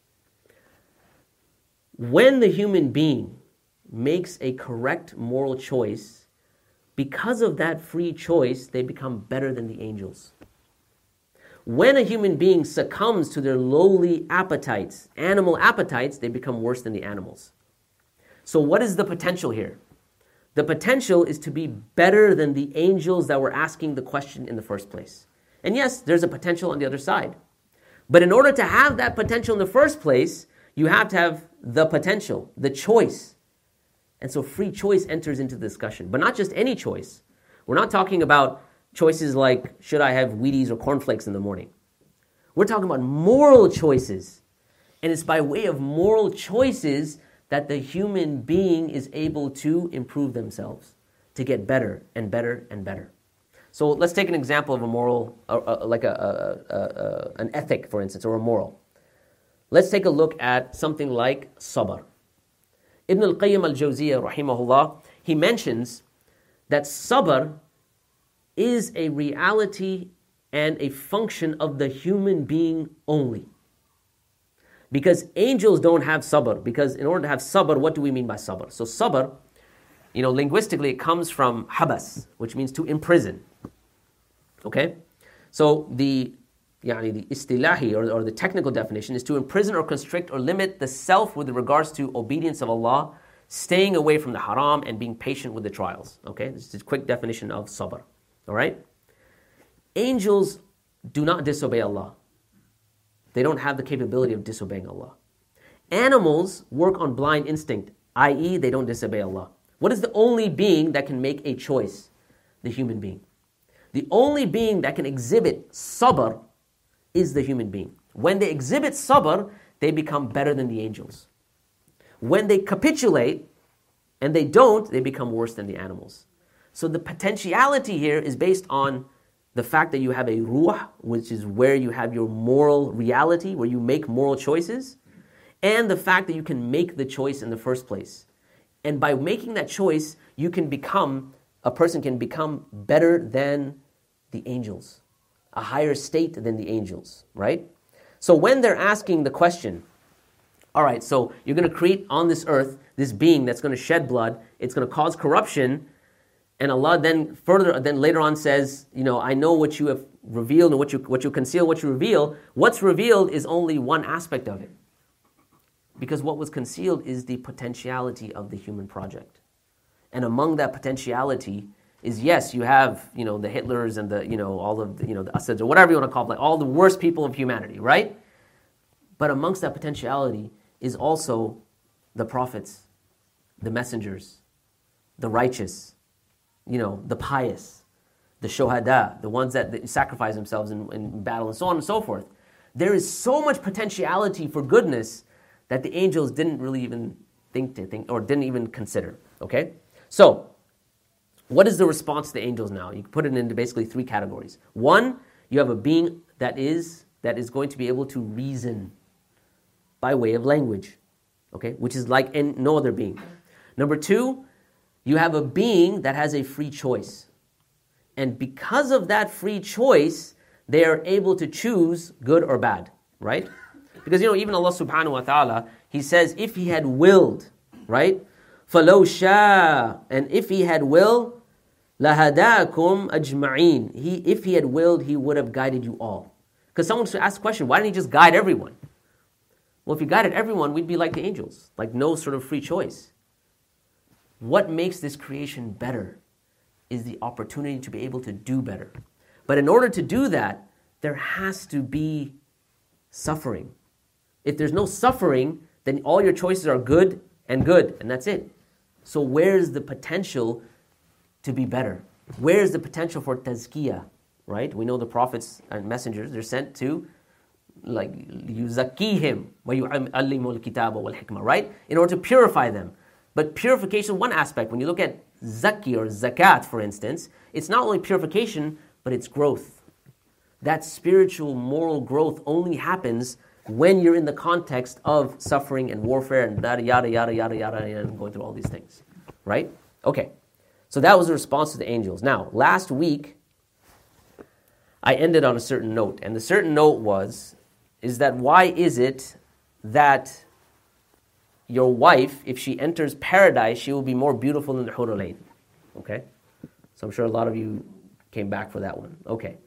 When the human being makes a correct moral choice, because of that free choice, they become better than the angels. When a human being succumbs to their lowly appetites, animal appetites, they become worse than the animals. So what is the potential here? The potential is to be better than the angels that were asking the question in the first place. And yes, there's a potential on the other side. But in order to have that potential in the first place, you have to have the potential, the choice. And so free choice enters into the discussion. But not just any choice. We're not talking about choices like, should I have Wheaties or cornflakes in the morning? We're talking about moral choices. And it's by way of moral choices that the human being is able to improve themselves, to get better and better and better. So let's take an example of a moral, uh, uh, like a, a, a, a, an ethic, for instance, or a moral. Let's take a look at something like sabr. Ibn al-Qayyim al-Jawziyah, rahimahullah, he mentions that sabr is a reality and a function of the human being only. Because angels don't have sabr. Because in order to have sabr, what do we mean by sabr? So sabr, you know, linguistically it comes from habas, which means to imprison. Okay? So the yani the istilahi, or, or the technical definition, is to imprison or constrict or limit the self with regards to obedience of Allah, staying away from the haram and being patient with the trials. Okay? This is a quick definition of sabr. All right? Angels do not disobey Allah. They don't have the capability of disobeying Allah. Animals work on blind instinct, that is they don't disobey Allah. What is the only being that can make a choice? The human being. The only being that can exhibit sabr is the human being. When they exhibit sabr, they become better than the angels. When they capitulate and they don't, they become worse than the animals. So the potentiality here is based on the fact that you have a ruh, which is where you have your moral reality, where you make moral choices, and the fact that you can make the choice in the first place. And by making that choice, you can become, a person can become better than the angels, a higher state than the angels, right? So when they're asking the question, all right, so you're going to create on this earth this being that's going to shed blood, it's going to cause corruption, and Allah then further, then later on says, you know, I know what you have revealed and what you what you conceal, what you reveal. What's revealed is only one aspect of it. Because what was concealed is the potentiality of the human project. And among that potentiality is, yes, you have, you know, the Hitlers and the, you know, all of the, you know, the Assads or whatever you want to call it, like all the worst people of humanity, right? But amongst that potentiality is also the prophets, the messengers, the righteous, you know, the pious, the shohada, the ones that, that sacrifice themselves in, in battle and so on and so forth. There is so much potentiality for goodness that the angels didn't really even think to think or didn't even consider. Okay? So, what is the response to the angels now? You can put it into basically three categories. One, you have a being that is that is going to be able to reason by way of language, okay, which is like in no other being. Number two, you have a being that has a free choice. And because of that free choice, they are able to choose good or bad, right? Because, you know, even Allah subhanahu wa ta'ala, He says, if He had willed, right? فَلَوْ شَاءَ, and if He had willed, لَهَدَاكُمْ أَجْمَعِينَ. He, if He had willed, He would have guided you all. Because someone should ask the question, why didn't He just guide everyone? Well, if He guided everyone, we'd be like the angels, like no sort of free choice. What makes this creation better is the opportunity to be able to do better. But in order to do that, there has to be suffering. If there's no suffering, then all your choices are good and good, and that's it. So where's the potential to be better? Where's the potential for tazkiyah, right? We know the prophets and messengers, they're sent to, like, yuzakkihim wa yu'allimul kitaba wal hikmah, right? In order to purify them. But purification, one aspect, when you look at zakki or zakat, for instance, it's not only purification, but it's growth. That spiritual, moral growth only happens when you're in the context of suffering and warfare and yada, yada, yada, yada, yada, and going through all these things. Right? Okay. So that was the response to the angels. Now, last week, I ended on a certain note. And the certain note was, is that why is it that your wife, if she enters paradise, she will be more beautiful than the Hur al-Ain? Okay? So I'm sure a lot of you came back for that one. Okay.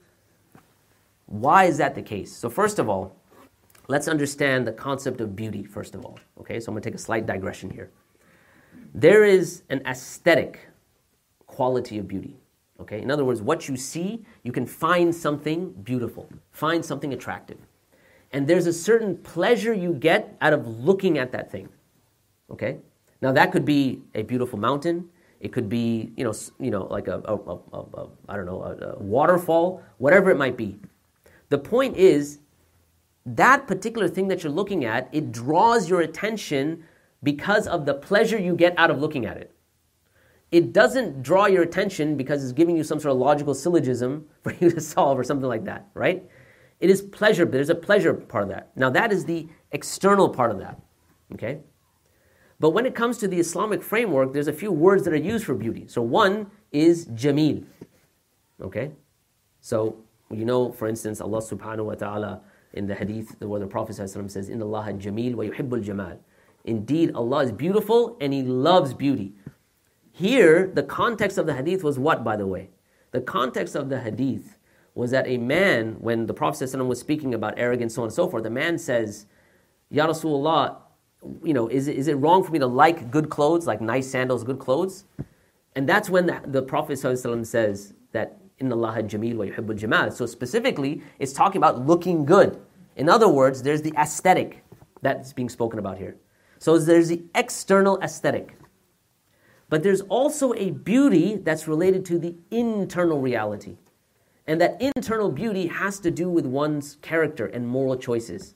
Why is that the case? So first of all, let's understand the concept of beauty, first of all. Okay, so I'm going to take a slight digression here. There is an aesthetic quality of beauty. Okay, in other words, what you see, you can find something beautiful, find something attractive. And there's a certain pleasure you get out of looking at that thing. Okay? Now that could be a beautiful mountain. It could be, you know, you know, like a, a, a, a, a I don't know, a, a waterfall, whatever it might be. The point is, that particular thing that you're looking at, it draws your attention because of the pleasure you get out of looking at it. It doesn't draw your attention because it's giving you some sort of logical syllogism for you to solve or something like that, right? It is pleasure, but there's a pleasure part of that. Now that is the external part of that, okay? But when it comes to the Islamic framework, there's a few words that are used for beauty. So one is jameel, okay? So, you know, for instance, Allah subhanahu wa ta'ala in the hadith where the Prophet ﷺ says, Inna Allah jameel wa yuhibbul jamal. Indeed, Allah is beautiful and He loves beauty. Here, the context of the hadith was what, by the way? The context of the hadith was that a man, when the Prophet ﷺ was speaking about arrogance, so on and so forth, the man says, Ya Rasulullah, you know, is it, is it wrong for me to like good clothes, like nice sandals, good clothes? And that's when the, the Prophet ﷺ says that, Inna Allaha jameel wa yuhibbul jamal. So specifically, it's talking about looking good. In other words, there's the aesthetic that's being spoken about here. So there's the external aesthetic. But there's also a beauty that's related to the internal reality. And that internal beauty has to do with one's character and moral choices.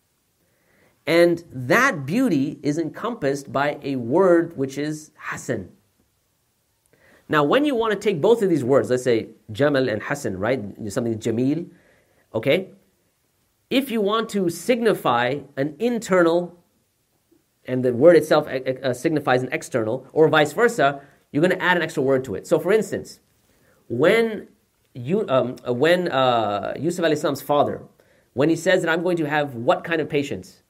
And that beauty is encompassed by a word which is hasan. Now, when you want to take both of these words, let's say jamal and hasan, right? Something jameel, okay? If you want to signify an internal, and the word itself uh, signifies an external, or vice versa, you're going to add an extra word to it. So, for instance, when you, um, when uh, Yusuf alayhi salam's father, when he says that I'm going to have what kind of patience?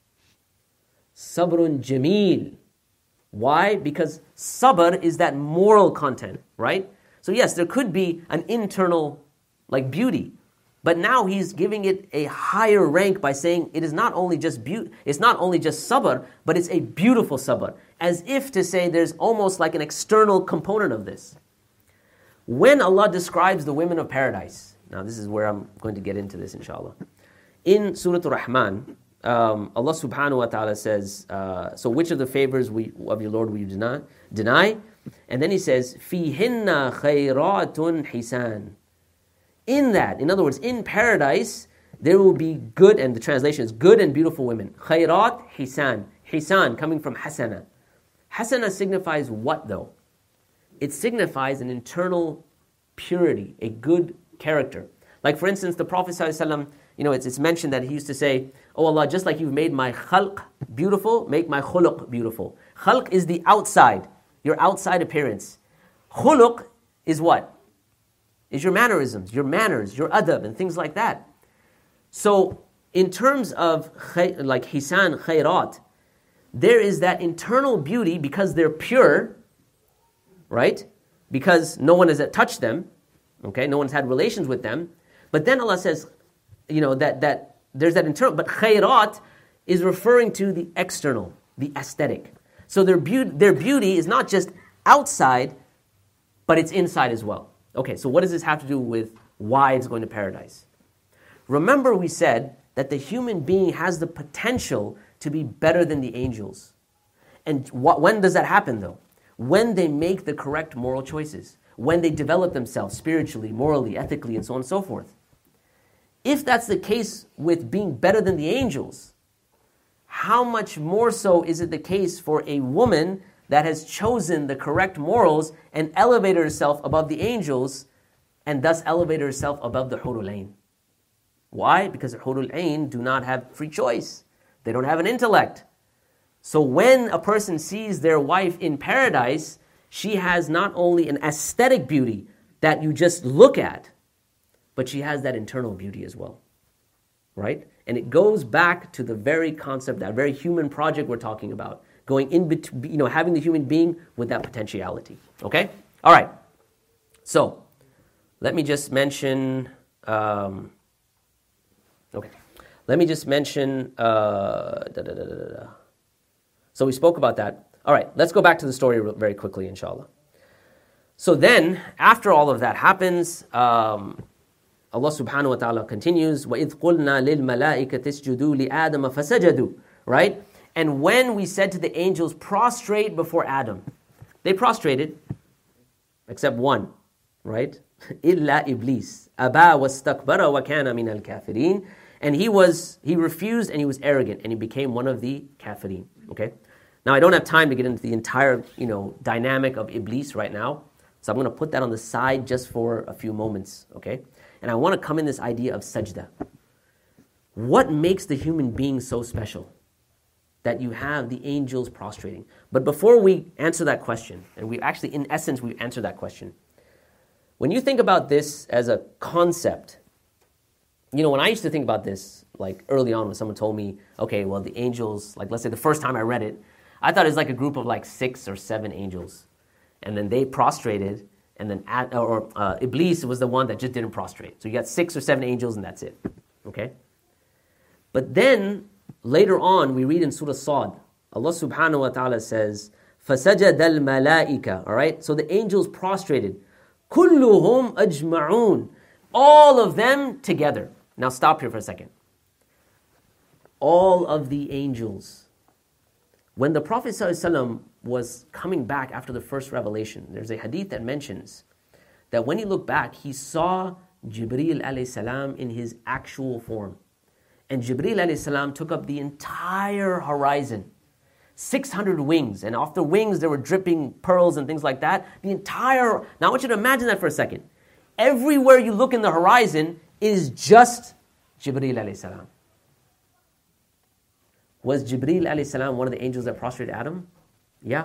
Sabrun jameel. Why? Because sabr is that moral content, right? So yes, there could be an internal like beauty, but now he's giving it a higher rank by saying it is not only just beauty, it's not only just sabr, but it's a beautiful sabr, as if to say there's almost like an external component of this. When Allah describes the women of paradise, now this is where I'm going to get into this inshallah. In Surah Ar-Rahman, Um, Allah subhanahu wa ta'ala says, uh, so which of the favors we, of your Lord will you deny? deny? And then He says, فِيهِنَّ خَيْرَاتٌ حِسَانٌ. In that, in other words, in paradise, there will be good, and the translation is good and beautiful women. خَيْرَات hisan. Hisan, coming from hasana. Hasana signifies what though? It signifies an internal purity, a good character. Like for instance, the Prophet ﷺ, you know, it's, it's mentioned that he used to say, Oh Allah, just like you've made my khalq beautiful, make my khuluq beautiful. Khalq is the outside, your outside appearance. Khuluq is what? Is your mannerisms, your manners, your adab, and things like that. So, in terms of khay, like hisan, khayrat, there is that internal beauty because they're pure, right? Because no one has touched them, okay? No one's had relations with them. But then Allah says, you know, that that there's that internal, but khayrat is referring to the external, the aesthetic. So their beauty, their beauty is not just outside, but it's inside as well. Okay, so what does this have to do with why it's going to paradise? Remember we said that the human being has the potential to be better than the angels. And wh- when does that happen though? When they make the correct moral choices. When they develop themselves spiritually, morally, ethically, and so on and so forth. If that's the case with being better than the angels, how much more so is it the case for a woman that has chosen the correct morals and elevated herself above the angels and thus elevated herself above the Hurul Ain? Why? Because the Hurul Ain do not have free choice. They don't have an intellect. So when a person sees their wife in paradise, she has not only an aesthetic beauty that you just look at, but she has that internal beauty as well, right? And it goes back to the very concept, that very human project we're talking about, going in between, you know, having the human being with that potentiality. Okay, all right. So let me just mention. Um, okay, let me just mention. Uh, da, da, da, da, da. So we spoke about that. All right, let's go back to the story very quickly, inshallah. So then, after all of that happens. Um, Allah subhanahu wa ta'ala continues, وَإِذْ قُلْنَا لِلْمَلَائِكَةِ اسْجُدُوا لِآدَمَ فَسَجَدُوا. Right? And when we said to the angels, prostrate before Adam, they prostrated, except one, right? إِلَّا إِبْلِيسَ أَبَى وَاسْتَكْبَرَ وَكَانَ مِنَ الْكَافِرِينَ. And he was, he refused and he was arrogant and he became one of the kafirin. Okay? Now I don't have time to get into the entire, you know, dynamic of Iblis right now. So I'm going to put that on the side just for a few moments. Okay? And I want to come in this idea of sajda. What makes the human being so special? That you have the angels prostrating. But before we answer that question, and we actually, in essence, we answer that question. When you think about this as a concept, you know, when I used to think about this, like early on when someone told me, okay, well, the angels, like let's say the first time I read it, I thought it was like a group of like six or seven angels. And then they prostrated, and then, at, or uh, Iblis was the one that just didn't prostrate. So you got six or seven angels and that's it. Okay? But then, later on, we read in Surah Sad, Allah subhanahu wa ta'ala says, فَسَجَدَ الْمَلَائِكَةِ. All right? So the angels prostrated. كُلُّهُمْ أَجْمَعُونَ. All of them together. Now stop here for a second. All of the angels. When the Prophet ﷺ was coming back after the first revelation, there's a hadith that mentions that when he looked back, he saw Jibreel alayhi salam in his actual form. And Jibreel alayhi salam took up the entire horizon. six hundred wings. And off the wings there were dripping pearls and things like that. The entire... Now I want you to imagine that for a second. Everywhere you look in the horizon is just Jibreel alayhi salam. Was Jibreel alayhi salam one of the angels that prostrated Adam? Yeah.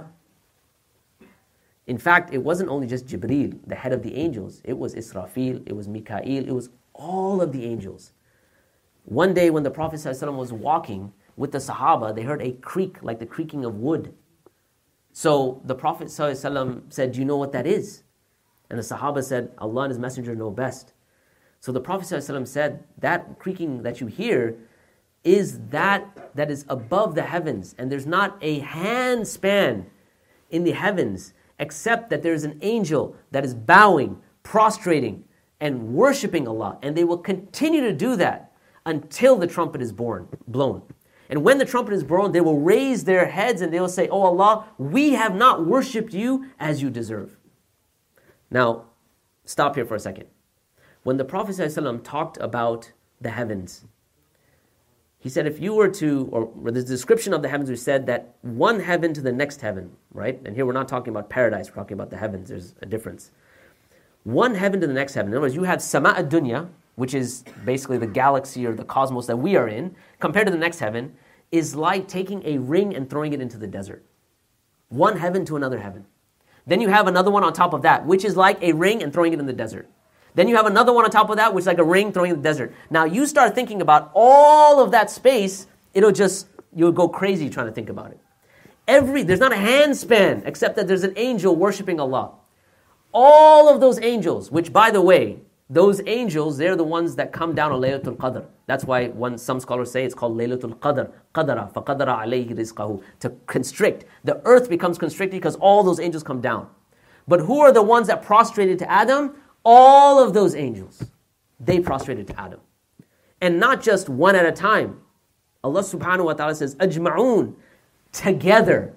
In fact, it wasn't only just Jibreel, the head of the angels. It was Israfil, it was Mikael, it was all of the angels. One day when the Prophet ﷺ was walking with the Sahaba, they heard a creak like the creaking of wood. So the Prophet ﷺ said, do you know what that is? And the Sahaba said, Allah and His Messenger know best. So the Prophet ﷺ said, that creaking that you hear is that that is above the heavens. And there's not a hand span in the heavens except that there's an angel that is bowing, prostrating, and worshiping Allah. And they will continue to do that until the trumpet is born, blown. And when the trumpet is blown, they will raise their heads and they will say, oh Allah, we have not worshipped you as you deserve. Now, stop here for a second. When the Prophet ﷺ talked about the heavens, he said if you were to, or the description of the heavens, we said that one heaven to the next heaven, right? And here we're not talking about paradise, we're talking about the heavens, there's a difference. One heaven to the next heaven. In other words, you have Sama' ad-Dunya, which is basically the galaxy or the cosmos that we are in, compared to the next heaven, is like taking a ring and throwing it into the desert. One heaven to another heaven. Then you have another one on top of that, which is like a ring and throwing it in the desert. Then you have another one on top of that, which is like a ring throwing it in the desert. Now you start thinking about all of that space, it'll just, you'll go crazy trying to think about it. Every, there's not a handspan except that there's an angel worshiping Allah. All of those angels, which by the way, those angels, they're the ones that come down on Laylatul Qadr. That's why one, some scholars say it's called Laylatul Qadr. Qadara, faqadara alayhi rizqahu. To constrict. The earth becomes constricted because all those angels come down. But who are the ones that prostrated to Adam? All of those angels. They prostrated to Adam. And not just one at a time. Allah subhanahu wa ta'ala says, Ajma'oon. Together.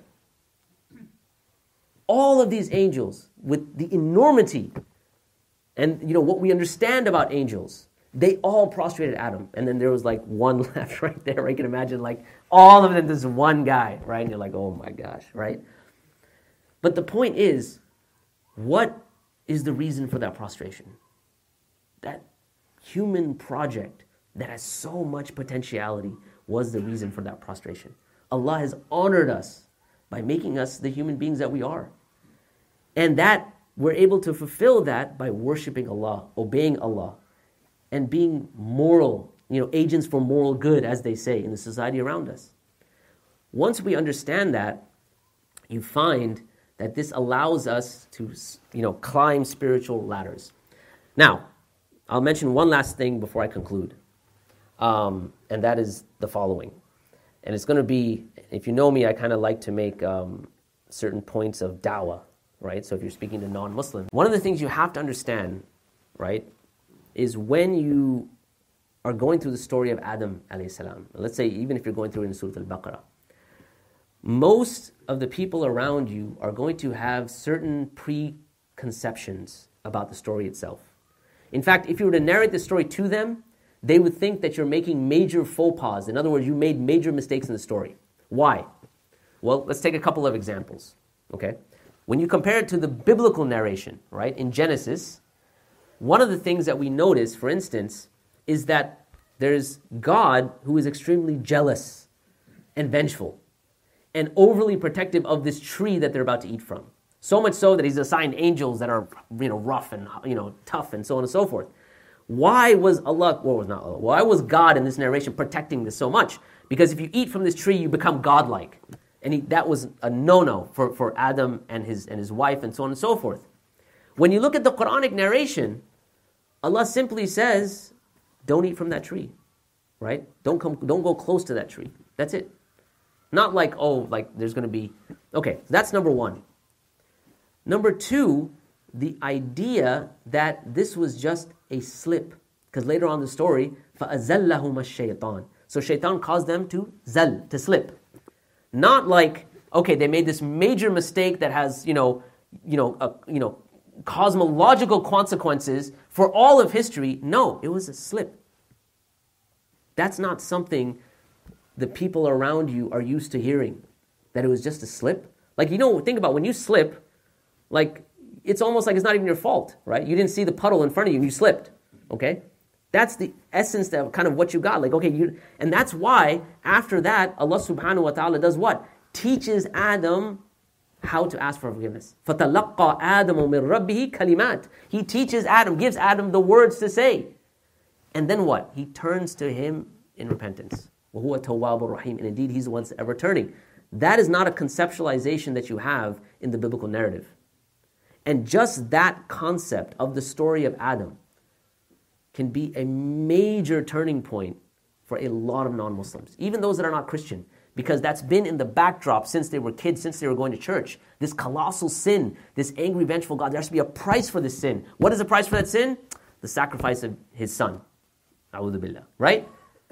All of these angels with the enormity and you know what we understand about angels, they all prostrated Adam. And then there was like one left right there. Right? You can imagine like all of them, this one guy, right? And you're like, oh my gosh, right? But the point is, what is the reason for that prostration? That human project that has so much potentiality was the reason for that prostration. Allah has honored us by making us the human beings that we are. And that we're able to fulfill that by worshiping Allah, obeying Allah, and being moral, you know, agents for moral good, as they say, in the society around us. Once we understand that, you find that this allows us to, you know, climb spiritual ladders. Now, I'll mention one last thing before I conclude, um, and that is the following. And it's going to be, if you know me, I kind of like to make um, certain points of da'wah. Right? So if you're speaking to non-Muslims, one of the things you have to understand, right, is when you are going through the story of Adam alayhi salam. Let's say even if you're going through it in Surah Al-Baqarah, most of the people around you are going to have certain preconceptions about the story itself. In fact, if you were to narrate the story to them, they would think that you're making major faux pas. In other words, you made major mistakes in the story. Why? Well, let's take a couple of examples, okay? When you compare it to the biblical narration, right, in Genesis, one of the things that we notice, for instance, is that there's God who is extremely jealous and vengeful and overly protective of this tree that they're about to eat from. So much so that he's assigned angels that are, you know, rough and, you know, tough and so on and so forth. Why was Allah, well, was not Allah, why was God in this narration protecting this so much? Because if you eat from this tree, you become godlike. And he, that was a no-no for, for Adam and his, and his wife and so on and so forth. When you look at the Quranic narration, Allah simply says, don't eat from that tree, right? Don't come, don't go close to that tree. That's it. Not like, oh, like there's going to be... Okay, that's number one. Number two, the idea that this was just a slip. Because later on in the story, فَأَزَلَّهُمَ الشَّيْطَانِ. So shaitan caused them to zal, to slip. Not like, okay, they made this major mistake that has, you know, you know, uh, you know, cosmological consequences for all of history. No, it was a slip. That's not something the people around you are used to hearing, that it was just a slip. Like, you know, think about when you slip, like, it's almost like it's not even your fault, right? You didn't see the puddle in front of you and you slipped, okay? That's the essence of kind of what you got. Like, okay, you, and that's why after that, Allah subhanahu wa ta'ala does what? Teaches Adam how to ask for forgiveness. فَتَلَقَّى آدَمُ مِنْ رَبِّهِ كَلِمَاتٍ. He teaches Adam, gives Adam the words to say. And then what? He turns to him in repentance. وَهُوَ تَوَّابُ الرَّحِيمُ. And indeed, he's the one that's ever turning. That is not a conceptualization that you have in the biblical narrative. And just that concept of the story of Adam can be a major turning point for a lot of non-Muslims, even those that are not Christian, because that's been in the backdrop since they were kids, since they were going to church. This colossal sin, this angry, vengeful God, there has to be a price for this sin. What is the price for that sin? The sacrifice of his son. A'udhu billah, right?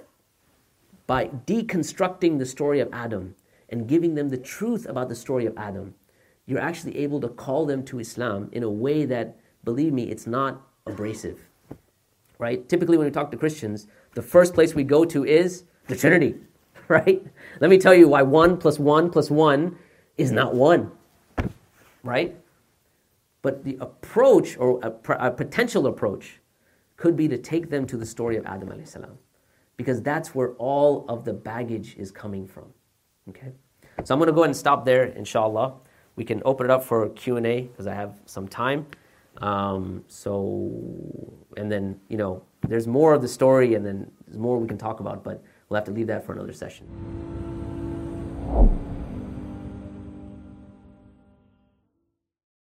By deconstructing the story of Adam and giving them the truth about the story of Adam, you're actually able to call them to Islam in a way that, believe me, it's not abrasive. Right? Typically when we talk to Christians, the first place we go to is the Trinity. Right? Let me tell you why one plus one plus one is not one. Right? But the approach, or a, a potential approach, could be to take them to the story of Adam alayhi salam. Because that's where all of the baggage is coming from. Okay? So I'm going to go ahead and stop there, inshallah. We can open it up for Q and A because I have some time. Um, so, and then, you know, there's more of the story and then there's more we can talk about, but we'll have to leave that for another session.